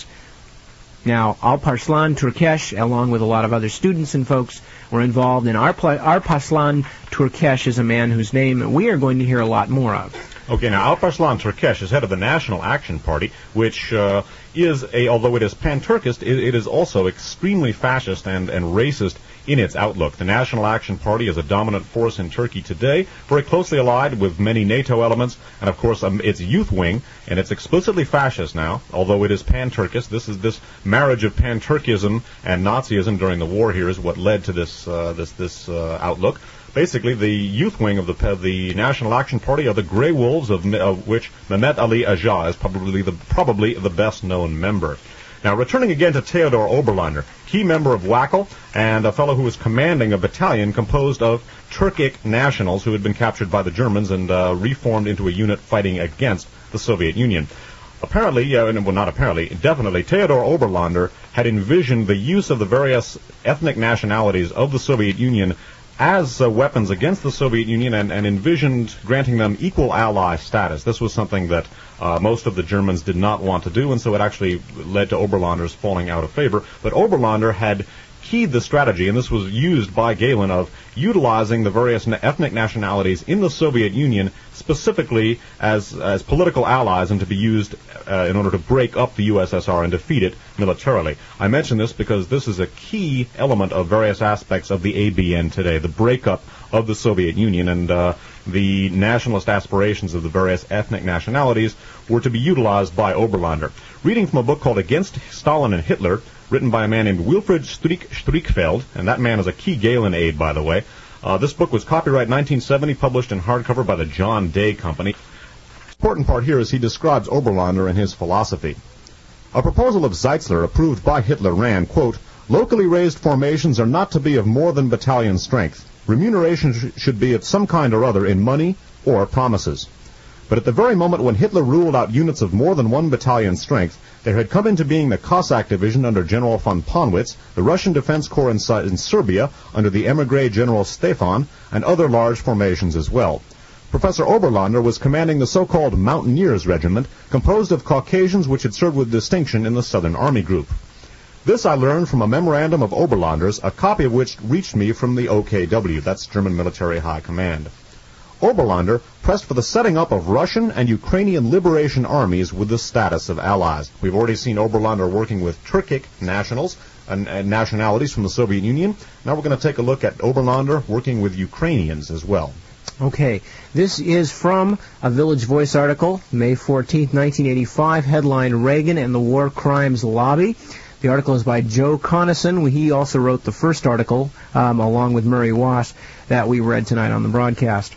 Now, Alparslan Turkesh, along with a lot of other students and folks, were involved, and Alparslan Turkesh is a man whose name we are going to hear a lot more of. Okay, now Alparslan Turkesh is head of the National Action Party, which uh, is a, although it is pan-Turkist, it, it is also extremely fascist and, and racist in its outlook. The National Action Party is a dominant force in Turkey today, very closely allied with many NATO elements, and of course um, its youth wing, and it's explicitly fascist now, although it is pan-Turkist. This is this marriage of pan-Turkism and Nazism during the war here is what led to this uh, this this uh, outlook. Basically, the youth wing of the of the National Action Party are the Grey Wolves, of, of which Mehmet Ali Aja is probably the probably the best-known member. Now, returning again to Theodor Oberlander, key member of Wackel, and a fellow who was commanding a battalion composed of Turkic nationals who had been captured by the Germans and uh, reformed into a unit fighting against the Soviet Union. Apparently, uh, well, not apparently, definitely, Theodor Oberlander had envisioned the use of the various ethnic nationalities of the Soviet Union as uh, weapons against the Soviet Union and, and envisioned granting them equal ally status. This was something that uh, most of the Germans did not want to do, and so it actually led to Oberlander's falling out of favor. But Oberlander had keyed the strategy, and this was used by Gehlen, of utilizing the various na- ethnic nationalities in the Soviet Union specifically as as political allies and to be used uh, in order to break up the U S S R and defeat it militarily. I mention this because this is a key element of various aspects of the A B N today, the breakup of the Soviet Union, and uh, the nationalist aspirations of the various ethnic nationalities were to be utilized by Oberlander. Reading from a book called Against Stalin and Hitler, written by a man named Wilfried Strick, Strickfeld, and that man is a key Gehlen aide, by the way. Uh, this book was copyright nineteen seventy, published in hardcover by the John Day Company. The important part here is he describes Oberlander and his philosophy. A proposal of Zeitzler approved by Hitler ran, quote, "Locally raised formations are not to be of more than battalion strength. Remuneration sh- should be of some kind or other in money or promises." But at the very moment when Hitler ruled out units of more than one battalion strength, there had come into being the Cossack Division under General von Ponwitz, the Russian Defense Corps in, in Serbia under the emigre General Stefan, and other large formations as well. Professor Oberlander was commanding the so-called Mountaineers Regiment, composed of Caucasians which had served with distinction in the Southern Army Group. This I learned from a memorandum of Oberlander's, a copy of which reached me from the O K W, that's German Military High Command. Oberlander pressed for the setting up of Russian and Ukrainian liberation armies with the status of allies. We've already seen Oberlander working with Turkic nationals and, and nationalities from the Soviet Union. Now we're going to take a look at Oberlander working with Ukrainians as well. Okay, this is from a Village Voice article, May fourteenth, nineteen eighty-five, headline Reagan and the War Crimes Lobby. The article is by Joe Conason. He also wrote the first article, um, along with Murray Wass, that we read tonight on the broadcast.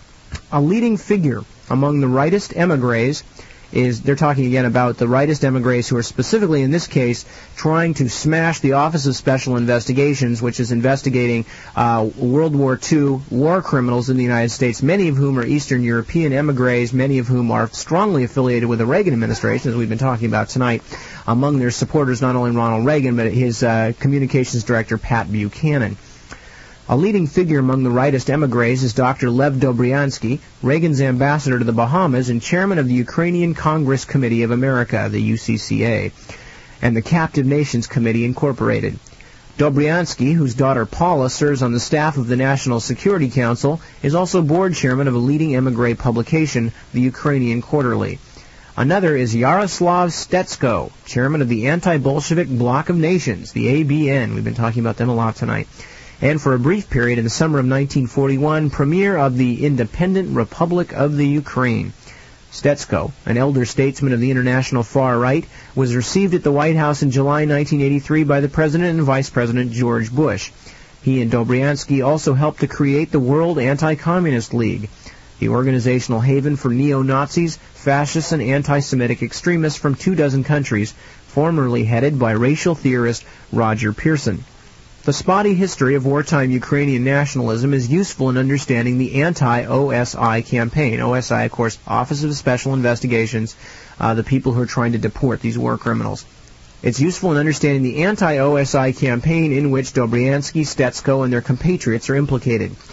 A leading figure among the rightist emigres is, they're talking again about the rightist emigres who are specifically, in this case, trying to smash the Office of Special Investigations, which is investigating uh, World War Two war criminals in the United States, many of whom are Eastern European emigres, many of whom are strongly affiliated with the Reagan administration, as we've been talking about tonight. Among their supporters, not only Ronald Reagan, but his uh, communications director, Pat Buchanan. A leading figure among the rightist emigres is Doctor Lev Dobryansky, Reagan's ambassador to the Bahamas and chairman of the Ukrainian Congress Committee of America, the U C C A, and the Captive Nations Committee, Incorporated. Dobryansky, whose daughter Paula serves on the staff of the National Security Council, is also board chairman of a leading emigre publication, the Ukrainian Quarterly. Another is Yaroslav Stetsko, chairman of the Anti-Bolshevik Bloc of Nations, the A B N. We've been talking about them a lot tonight. And for a brief period in the summer of nineteen forty-one, premier of the Independent Republic of the Ukraine. Stetsko, an elder statesman of the international far right, was received at the White House in July nineteen eighty-three by the President and Vice President George Bush. He and Dobryansky also helped to create the World Anti-Communist League, the organizational haven for neo-Nazis, fascists, and anti-Semitic extremists from two dozen countries, formerly headed by racial theorist Roger Pearson. The spotty history of wartime Ukrainian nationalism is useful in understanding the anti-O S I campaign. O S I, of course, Office of Special Investigations, uh, the people who are trying to deport these war criminals. It's useful in understanding the anti-O S I campaign in which Dobryansky, Stetsko, and their compatriots are implicated.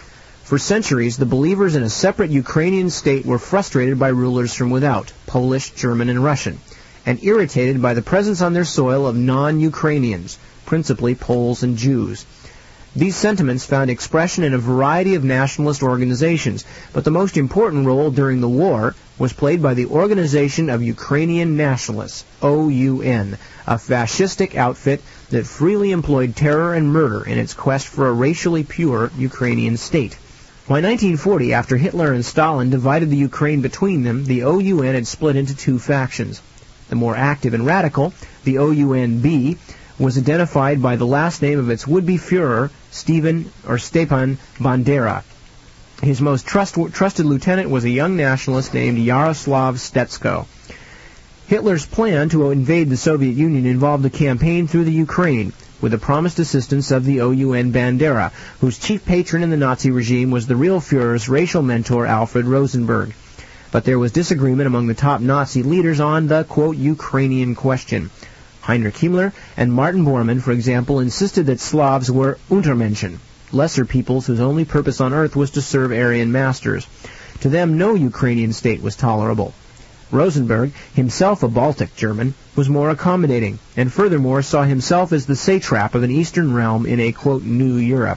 For centuries, the believers in a separate Ukrainian state were frustrated by rulers from without, Polish, German, and Russian, and irritated by the presence on their soil of non-Ukrainians, principally Poles and Jews. These sentiments found expression in a variety of nationalist organizations, but the most important role during the war was played by the Organization of Ukrainian Nationalists, O U N, a fascistic outfit that freely employed terror and murder in its quest for a racially pure Ukrainian state. By nineteen forty, after Hitler and Stalin divided the Ukraine between them, the O U N had split into two factions. The more active and radical, the O U N B, was identified by the last name of its would-be Führer, Stephen or Stepan Bandera. His most trust, trusted lieutenant was a young nationalist named Yaroslav Stetsko. Hitler's plan to invade the Soviet Union involved a campaign through the Ukraine, with the promised assistance of the O U N Bandera, whose chief patron in the Nazi regime was the real Führer's racial mentor Alfred Rosenberg. But there was disagreement among the top Nazi leaders on the, quote, Ukrainian question. Heinrich Himmler and Martin Bormann, for example, insisted that Slavs were Untermenschen, lesser peoples whose only purpose on earth was to serve Aryan masters. To them, no Ukrainian state was tolerable. Rosenberg, himself a Baltic German, was more accommodating, and furthermore saw himself as the satrap of an eastern realm in a, quote, new Europe.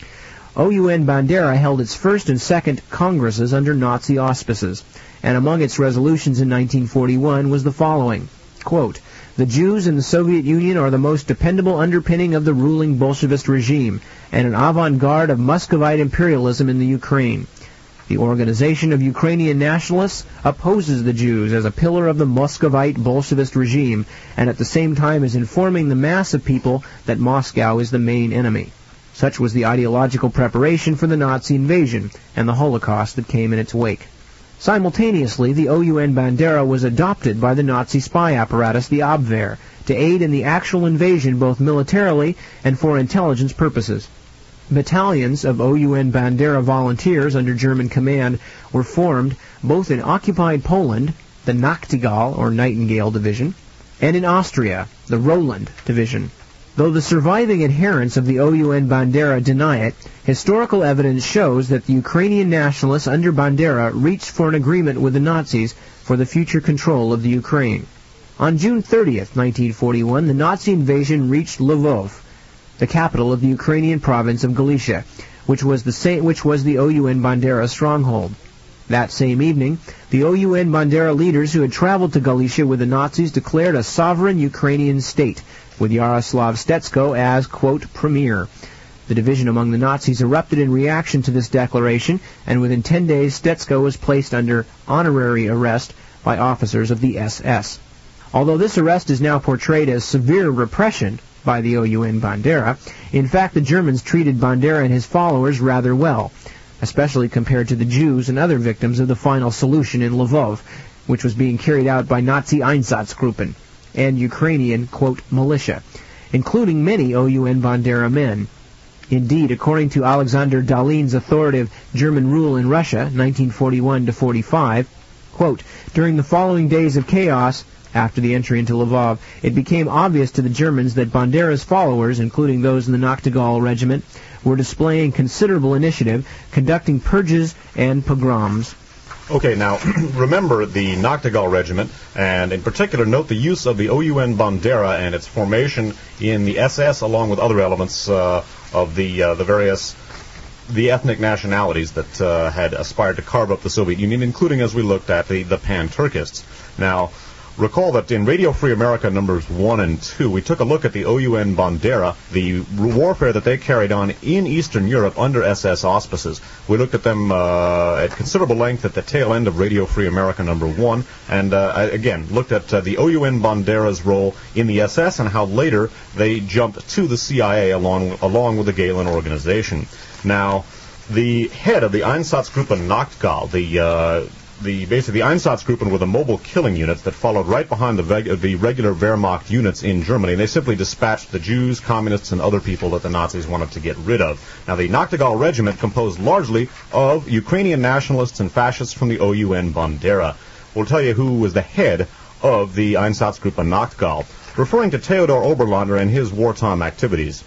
O U N Bandera held its first and second congresses under Nazi auspices, and among its resolutions in nineteen forty-one was the following, quote, the Jews in the Soviet Union are the most dependable underpinning of the ruling Bolshevist regime, and an avant-garde of Muscovite imperialism in the Ukraine. The Organization of Ukrainian Nationalists opposes the Jews as a pillar of the Muscovite Bolshevist regime, and at the same time is informing the mass of people that Moscow is the main enemy. Such was the ideological preparation for the Nazi invasion and the Holocaust that came in its wake. Simultaneously, the O U N Bandera was adopted by the Nazi spy apparatus, the Abwehr, to aid in the actual invasion both militarily and for intelligence purposes. Battalions of O U N Bandera volunteers under German command were formed both in occupied Poland, the Nachtigall or Nightingale Division, and in Austria, the Roland Division. Though the surviving adherents of the O U N Bandera deny it, historical evidence shows that the Ukrainian nationalists under Bandera reached for an agreement with the Nazis for the future control of the Ukraine. On June thirtieth, nineteen forty-one, the Nazi invasion reached Lvov, the capital of the Ukrainian province of Galicia, which was the same, which was the O U N Bandera stronghold. That same evening, the O U N Bandera leaders who had traveled to Galicia with the Nazis declared a sovereign Ukrainian state, with Yaroslav Stetsko as, quote, premier. The division among the Nazis erupted in reaction to this declaration, and within ten days Stetsko was placed under honorary arrest by officers of the S S. Although this arrest is now portrayed as severe repression by the O U N Bandera, in fact the Germans treated Bandera and his followers rather well, especially compared to the Jews and other victims of the final solution in Lvov, which was being carried out by Nazi Einsatzgruppen and Ukrainian, quote, militia, including many O U N Bandera men. Indeed, according to Alexander Dalin's authoritative German rule in Russia, nineteen forty-one to forty-five, quote, during the following days of chaos, after the entry into Lvov, it became obvious to the Germans that Bandera's followers, including those in the Nachtigall Regiment, were displaying considerable initiative, conducting purges and pogroms. Okay, now, remember the Nachtigall Regiment, and in particular note the use of the O U N Bandera and its formation in the S S along with other elements uh, of the uh, the various the ethnic nationalities that uh, had aspired to carve up the Soviet Union, including, as we looked at, the, the Pan-Turkists. Now, recall that in Radio Free America numbers one and two, we took a look at the O U N Bandera, the warfare that they carried on in Eastern Europe under S S auspices. We looked at them uh, at considerable length at the tail end of Radio Free America number one, and uh, again, looked at uh, the O U N Bandera's role in the S S and how later they jumped to the C I A along, along with the Gehlen organization. Now, the head of the Einsatzgruppe Nachtigall, the uh, The basically the Einsatzgruppen were the mobile killing units that followed right behind the, veg- the regular Wehrmacht units in Germany, and they simply dispatched the Jews, communists, and other people that the Nazis wanted to get rid of. Now, the Nachtigall Regiment composed largely of Ukrainian nationalists and fascists from the O U N Bandera. We'll tell you who was the head of the Einsatzgruppe Nachtigall, referring to Theodor Oberlander and his wartime activities.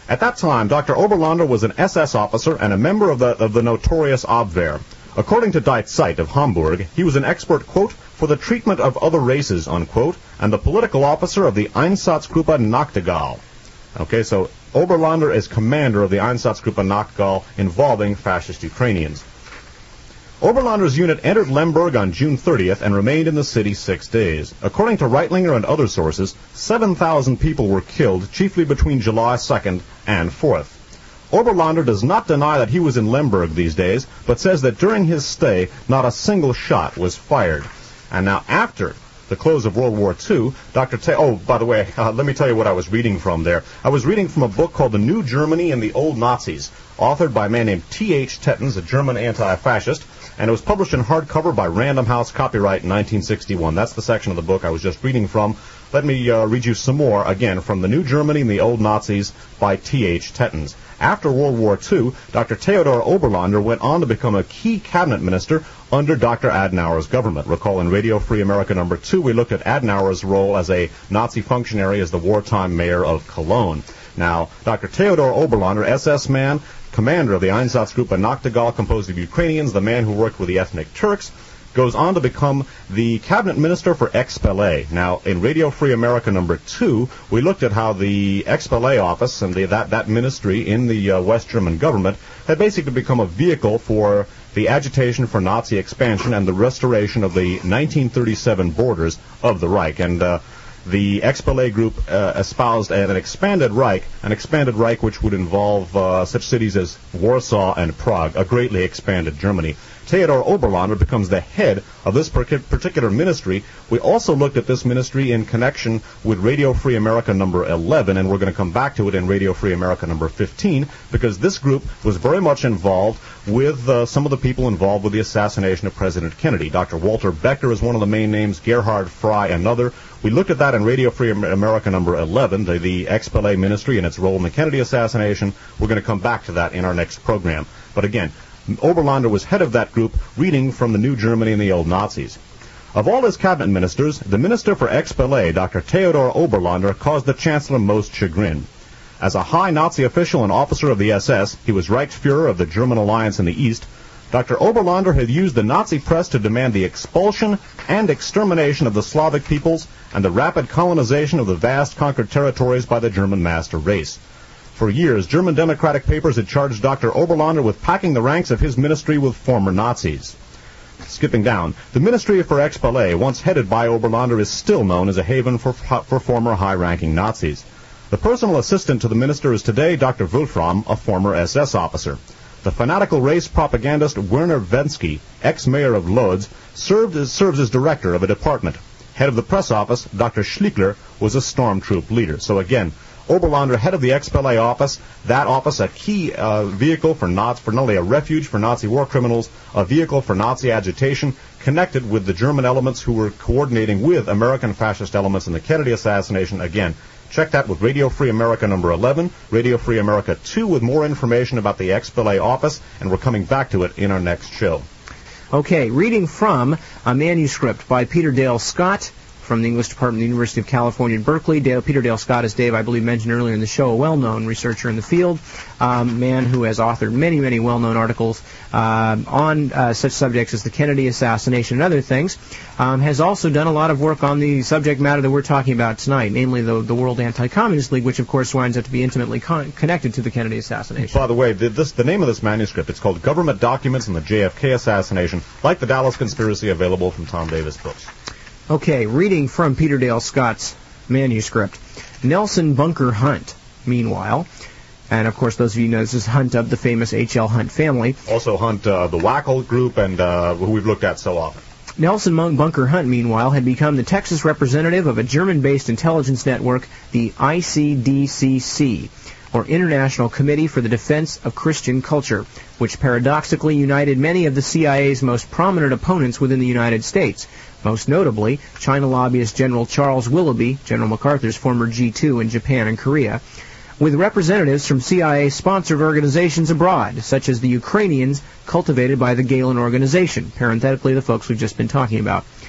At that time, Doctor Oberlander was an S S officer and a member of the, of the notorious Abwehr. According to Die Zeit of Hamburg, he was an expert, quote, for the treatment of other races, unquote, and the political officer of the Einsatzgruppe Nachtigall. Okay, so Oberlander is commander of the Einsatzgruppe Nachtigall involving fascist Ukrainians. Oberlander's unit entered Lemberg on June thirtieth and remained in the city six days. According to Reitlinger and other sources, seven thousand people were killed, chiefly between July second and fourth. Oberlander does not deny that he was in Lemberg these days, but says that during his stay, not a single shot was fired. And now after the close of World War Two, Doctor Te- oh, by the way, uh, let me tell you what I was reading from there. I was reading from a book called The New Germany and the Old Nazis, authored by a man named T H Tettens, a German anti-fascist, and it was published in hardcover by Random House, copyright in nineteen sixty-one. That's the section of the book I was just reading from. Let me uh, read you some more, again, from The New Germany and the Old Nazis by T H Tettens. After World War Two, Doctor Theodor Oberlander went on to become a key cabinet minister under Doctor Adenauer's government. Recall in Radio Free America number two, we looked at Adenauer's role as a Nazi functionary as the wartime mayor of Cologne. Now, Doctor Theodor Oberlander, S S man, commander of the Einsatzgruppe Nachtigall, composed of Ukrainians, the man who worked with the ethnic Turks, goes on to become the cabinet minister for Expellet. Now, in Radio Free America number two, we looked at how the Expellet office and the, that, that ministry in the uh, West German government had basically become a vehicle for the agitation for Nazi expansion and the restoration of the nineteen thirty-seven borders of the Reich. And uh, the Expellet group uh, espoused an expanded Reich, an expanded Reich which would involve uh, such cities as Warsaw and Prague, a greatly expanded Germany. Theodor Oberlander becomes the head of this particular ministry. We also looked at this ministry in connection with Radio Free America number eleven, and we're going to come back to it in Radio Free America number fifteen, because this group was very much involved with uh, some of the people involved with the assassination of President Kennedy. Doctor Walter Becker is one of the main names, Gerhard Frey another. We looked at that in Radio Free America number eleven, the, the Expellet ministry and its role in the Kennedy assassination. We're going to come back to that in our next program. But again, Oberlander was head of that group, reading from the New Germany and the Old Nazis. Of all his cabinet ministers, the minister for Expellet, Doctor Theodor Oberlander, caused the chancellor most chagrin. As a high Nazi official and officer of the S S, he was Reichsfuhrer of the German alliance in the East. Doctor Oberlander had used the Nazi press to demand the expulsion and extermination of the Slavic peoples and the rapid colonization of the vast conquered territories by the German master race. For years, German democratic papers had charged Doctor Oberlander with packing the ranks of his ministry with former Nazis. Skipping down, the Ministry for Expellet, once headed by Oberlander, is still known as a haven for, for former high-ranking Nazis. The personal assistant to the minister is today Doctor Wolfram, a former S S officer. The fanatical race propagandist Werner Vensky, ex-mayor of Lodz, served as, serves as director of a department. Head of the press office, Doctor Schlickler, was a stormtroop leader. So again, Oberlander, head of the Expellet office, that office a key uh, vehicle for Nazi, for not only a refuge for Nazi war criminals, a vehicle for Nazi agitation, connected with the German elements who were coordinating with American fascist elements in the Kennedy assassination. Again, check that with Radio Free America number eleven, Radio Free America two with more information about the Expellet office, and we're coming back to it in our next show. Okay, reading from a manuscript by Peter Dale Scott from the English Department of the University of California in Berkeley. Dale, Peter Dale Scott, as Dave, I believe, mentioned earlier in the show, a well-known researcher in the field, um, man who has authored many, many well-known articles uh, on uh, such subjects as the Kennedy assassination and other things, um, has also done a lot of work on the subject matter that we're talking about tonight, namely the, the World Anti-Communist League, which, of course, winds up to be intimately con- connected to the Kennedy assassination. By the way, the, this, the name of this manuscript, it's called Government Documents on the J F K Assassination, like the Dallas Conspiracy, available from Tom Davis Books. Okay, reading from Peter Dale Scott's manuscript. Nelson Bunker Hunt, meanwhile, and of course those of you know this is Hunt of the famous H L Hunt family. Also Hunt, uh, the Wackel group, and uh, who we've looked at so often. Nelson Bunker Hunt, meanwhile, had become the Texas representative of a German-based intelligence network, the I C D C C, or International Committee for the Defense of Christian Culture, which paradoxically united many of the C I A's most prominent opponents within the United States. Most notably, China lobbyist General Charles Willoughby, General MacArthur's former G two in Japan and Korea, with representatives from C I A-sponsored organizations abroad, such as the Ukrainians cultivated by the Galen Organization, parenthetically the folks we've just been talking about.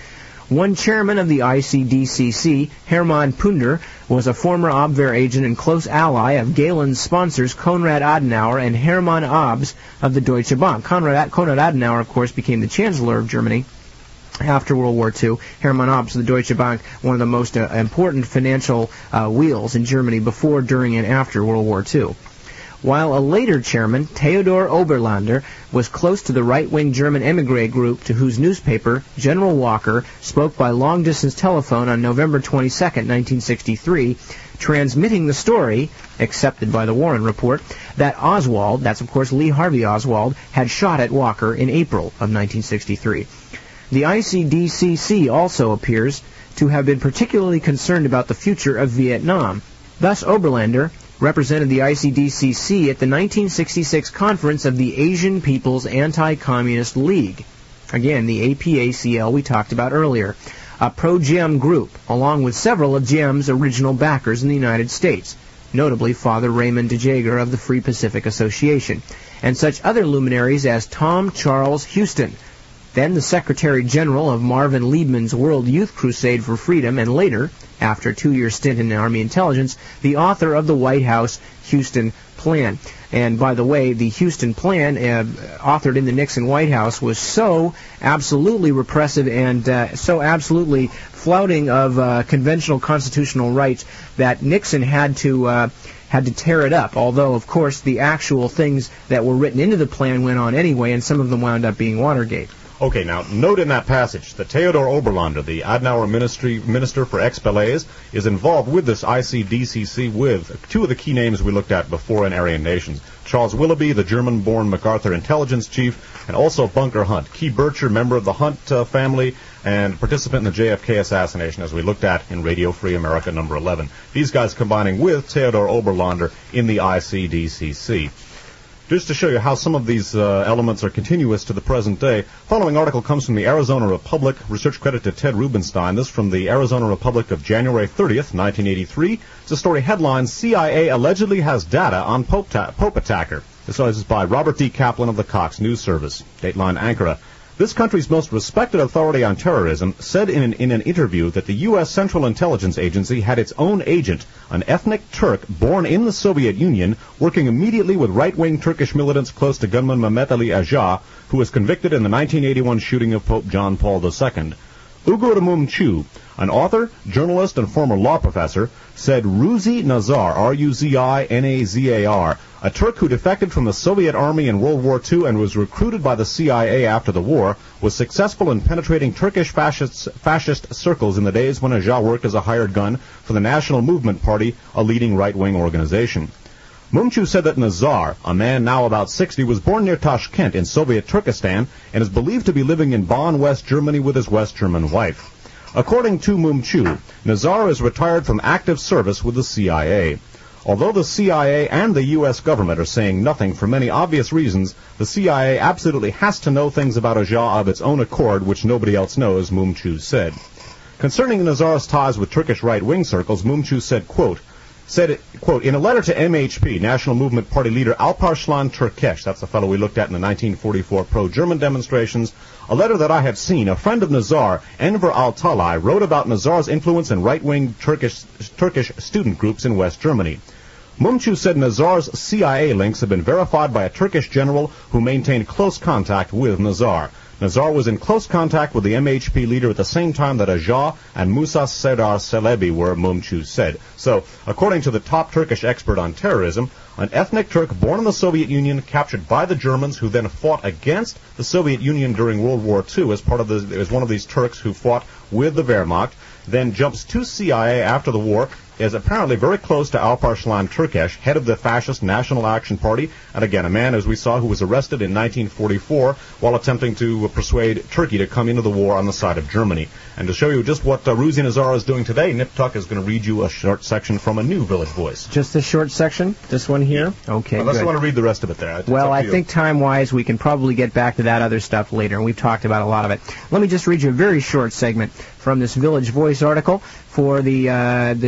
One chairman of the I C D C C, Hermann Punder, was a former Abwehr agent and close ally of Galen's sponsors Konrad Adenauer and Hermann Abs of the Deutsche Bank. Konrad, Konrad Adenauer, of course, became the Chancellor of Germany after World War Two. Hermann Abs of the Deutsche Bank, one of the most uh, important financial uh, wheels in Germany before, during, and after World War Two. While a later chairman, Theodor Oberlander, was close to the right-wing German émigré group to whose newspaper General Walker spoke by long-distance telephone on November twenty-second, nineteen sixty-three, transmitting the story, accepted by the Warren Report, that Oswald, that's of course Lee Harvey Oswald, had shot at Walker in April of nineteen sixty-three. The I C D C C also appears to have been particularly concerned about the future of Vietnam. Thus, Oberlander represented the I C D C C at the nineteen sixty-six conference of the Asian People's Anti-Communist League. Again, the A P A C L we talked about earlier. A pro-G M group, along with several of G M's original backers in the United States, notably Father Raymond de Jager of the Free Pacific Association, and such other luminaries as Tom Charles Houston, then the Secretary General of Marvin Liebman's World Youth Crusade for Freedom, and later, after a two-year stint in Army intelligence, the author of the White House Houston Plan. And by the way, the Houston Plan, uh, authored in the Nixon White House, was so absolutely repressive and uh, so absolutely flouting of uh, conventional constitutional rights that Nixon had to uh, had to tear it up. Although, of course, the actual things that were written into the plan went on anyway, and some of them wound up being Watergate. Okay, now, note in that passage that Theodor Oberlander, the Adenauer ministry, Minister for Ex-Ballets, is involved with this I C D C C with two of the key names we looked at before in Aryan Nations. Charles Willoughby, the German-born MacArthur intelligence chief, and also Bunker Hunt, Key Bircher, member of the Hunt uh, family, and participant in the J F K assassination, as we looked at in Radio Free America number eleven. These guys combining with Theodor Oberlander in the I C D C C. Just to show you how some of these uh, elements are continuous to the present day, following article comes from the Arizona Republic, research credit to Ted Rubenstein. This from the Arizona Republic of January thirtieth, nineteen eighty-three. It's a story headline, C I A allegedly has data on Pope, ta- Pope attacker. This is by Robert D. Kaplan of the Cox News Service. Dateline Ankara. This country's most respected authority on terrorism said in an, in an interview that the U S Central Intelligence Agency had its own agent, an ethnic Turk born in the Soviet Union, working immediately with right-wing Turkish militants close to gunman Mehmet Ali Aja, who was convicted in the nineteen eighty-one shooting of Pope John Paul the Second. Ugur Mumchu, an author, journalist, and former law professor, said Ruzi Nazar, R U Z I N A Z A R, a Turk who defected from the Soviet army in World War Two and was recruited by the C I A after the war, was successful in penetrating Turkish fascist, fascist circles in the days when Aja worked as a hired gun for the National Movement Party, a leading right-wing organization. Mumchu said that Nazar, a man now about sixty, was born near Tashkent in Soviet Turkestan and is believed to be living in Bonn, West Germany with his West German wife. According to Mumchu, Nazar is retired from active service with the C I A. Although the C I A and the U S government are saying nothing for many obvious reasons, the C I A absolutely has to know things about Aja of its own accord which nobody else knows, Mumchu said. Concerning Nazar's ties with Turkish right-wing circles, Mumchu said, quote, said, quote, in a letter to M H P, National Movement Party leader Alparslan Turkesh, that's the fellow we looked at in the nineteen forty-four pro-German demonstrations, a letter that I had seen, a friend of Nazar, Enver Altalay, wrote about Nazar's influence in right-wing Turkish, Turkish student groups in West Germany. Mumchu said Nazar's C I A links have been verified by a Turkish general who maintained close contact with Nazar. Nazar was in close contact with the M H P leader at the same time that Aja and Musa Serdar Celebi were, Mumchu said. So, according to the top Turkish expert on terrorism, an ethnic Turk born in the Soviet Union, captured by the Germans, who then fought against the Soviet Union during World War Two as part of the, as one of these Turks who fought with the Wehrmacht, then jumps to C I A after the war, is apparently very close to Alparslan Turkesh, head of the fascist National Action Party, and again, a man, as we saw, who was arrested in nineteen forty-four while attempting to persuade Turkey to come into the war on the side of Germany. And to show you just what uh, Ruzi Nazar is doing today, Nip Tuck is going to read you a short section from a new Village Voice. Just a short section? This one here? Okay, Unless good. you want to read the rest of it there. It's well, I you. think time-wise we can probably get back to that other stuff later, and we've talked about a lot of it. Let me just read you a very short segment from this Village Voice article for the uh, the newspaper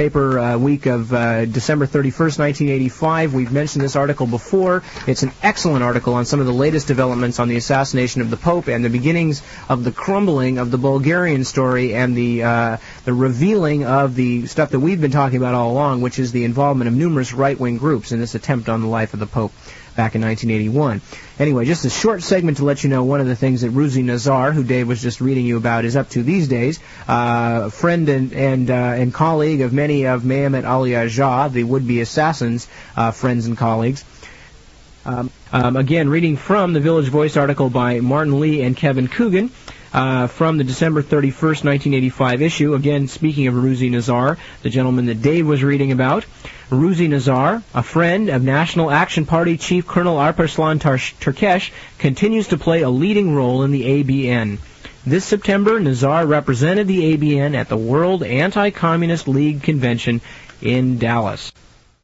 newspaper uh, week of uh, December thirty-first, nineteen eighty-five. We've mentioned this article before. It's an excellent article on some of the latest developments on the assassination of the Pope and the beginnings of the crumbling of the Bulgarian story and the uh, the revealing of the stuff that we've been talking about all along, which is the involvement of numerous right-wing groups in this attempt on the life of the Pope back in nineteen eighty-one. Anyway, just a short segment to let you know one of the things that Ruzi Nazar, who Dave was just reading you about, is up to these days. Uh, friend and and, uh, and colleague of many of Mehmet Ali Agha, the would-be assassins' uh, friends and colleagues. Um, um, again, reading from the Village Voice article by Martin Lee and Kevin Coogan. Uh, from the December thirty-first, nineteen eighty-five issue. Again, speaking of Ruzi Nazar, the gentleman that Dave was reading about. Ruzi Nazar, a friend of National Action Party Chief Colonel Alparslan Turkesh, continues to play a leading role in the A B N. This September, Nazar represented the A B N at the World Anti-Communist League Convention in Dallas.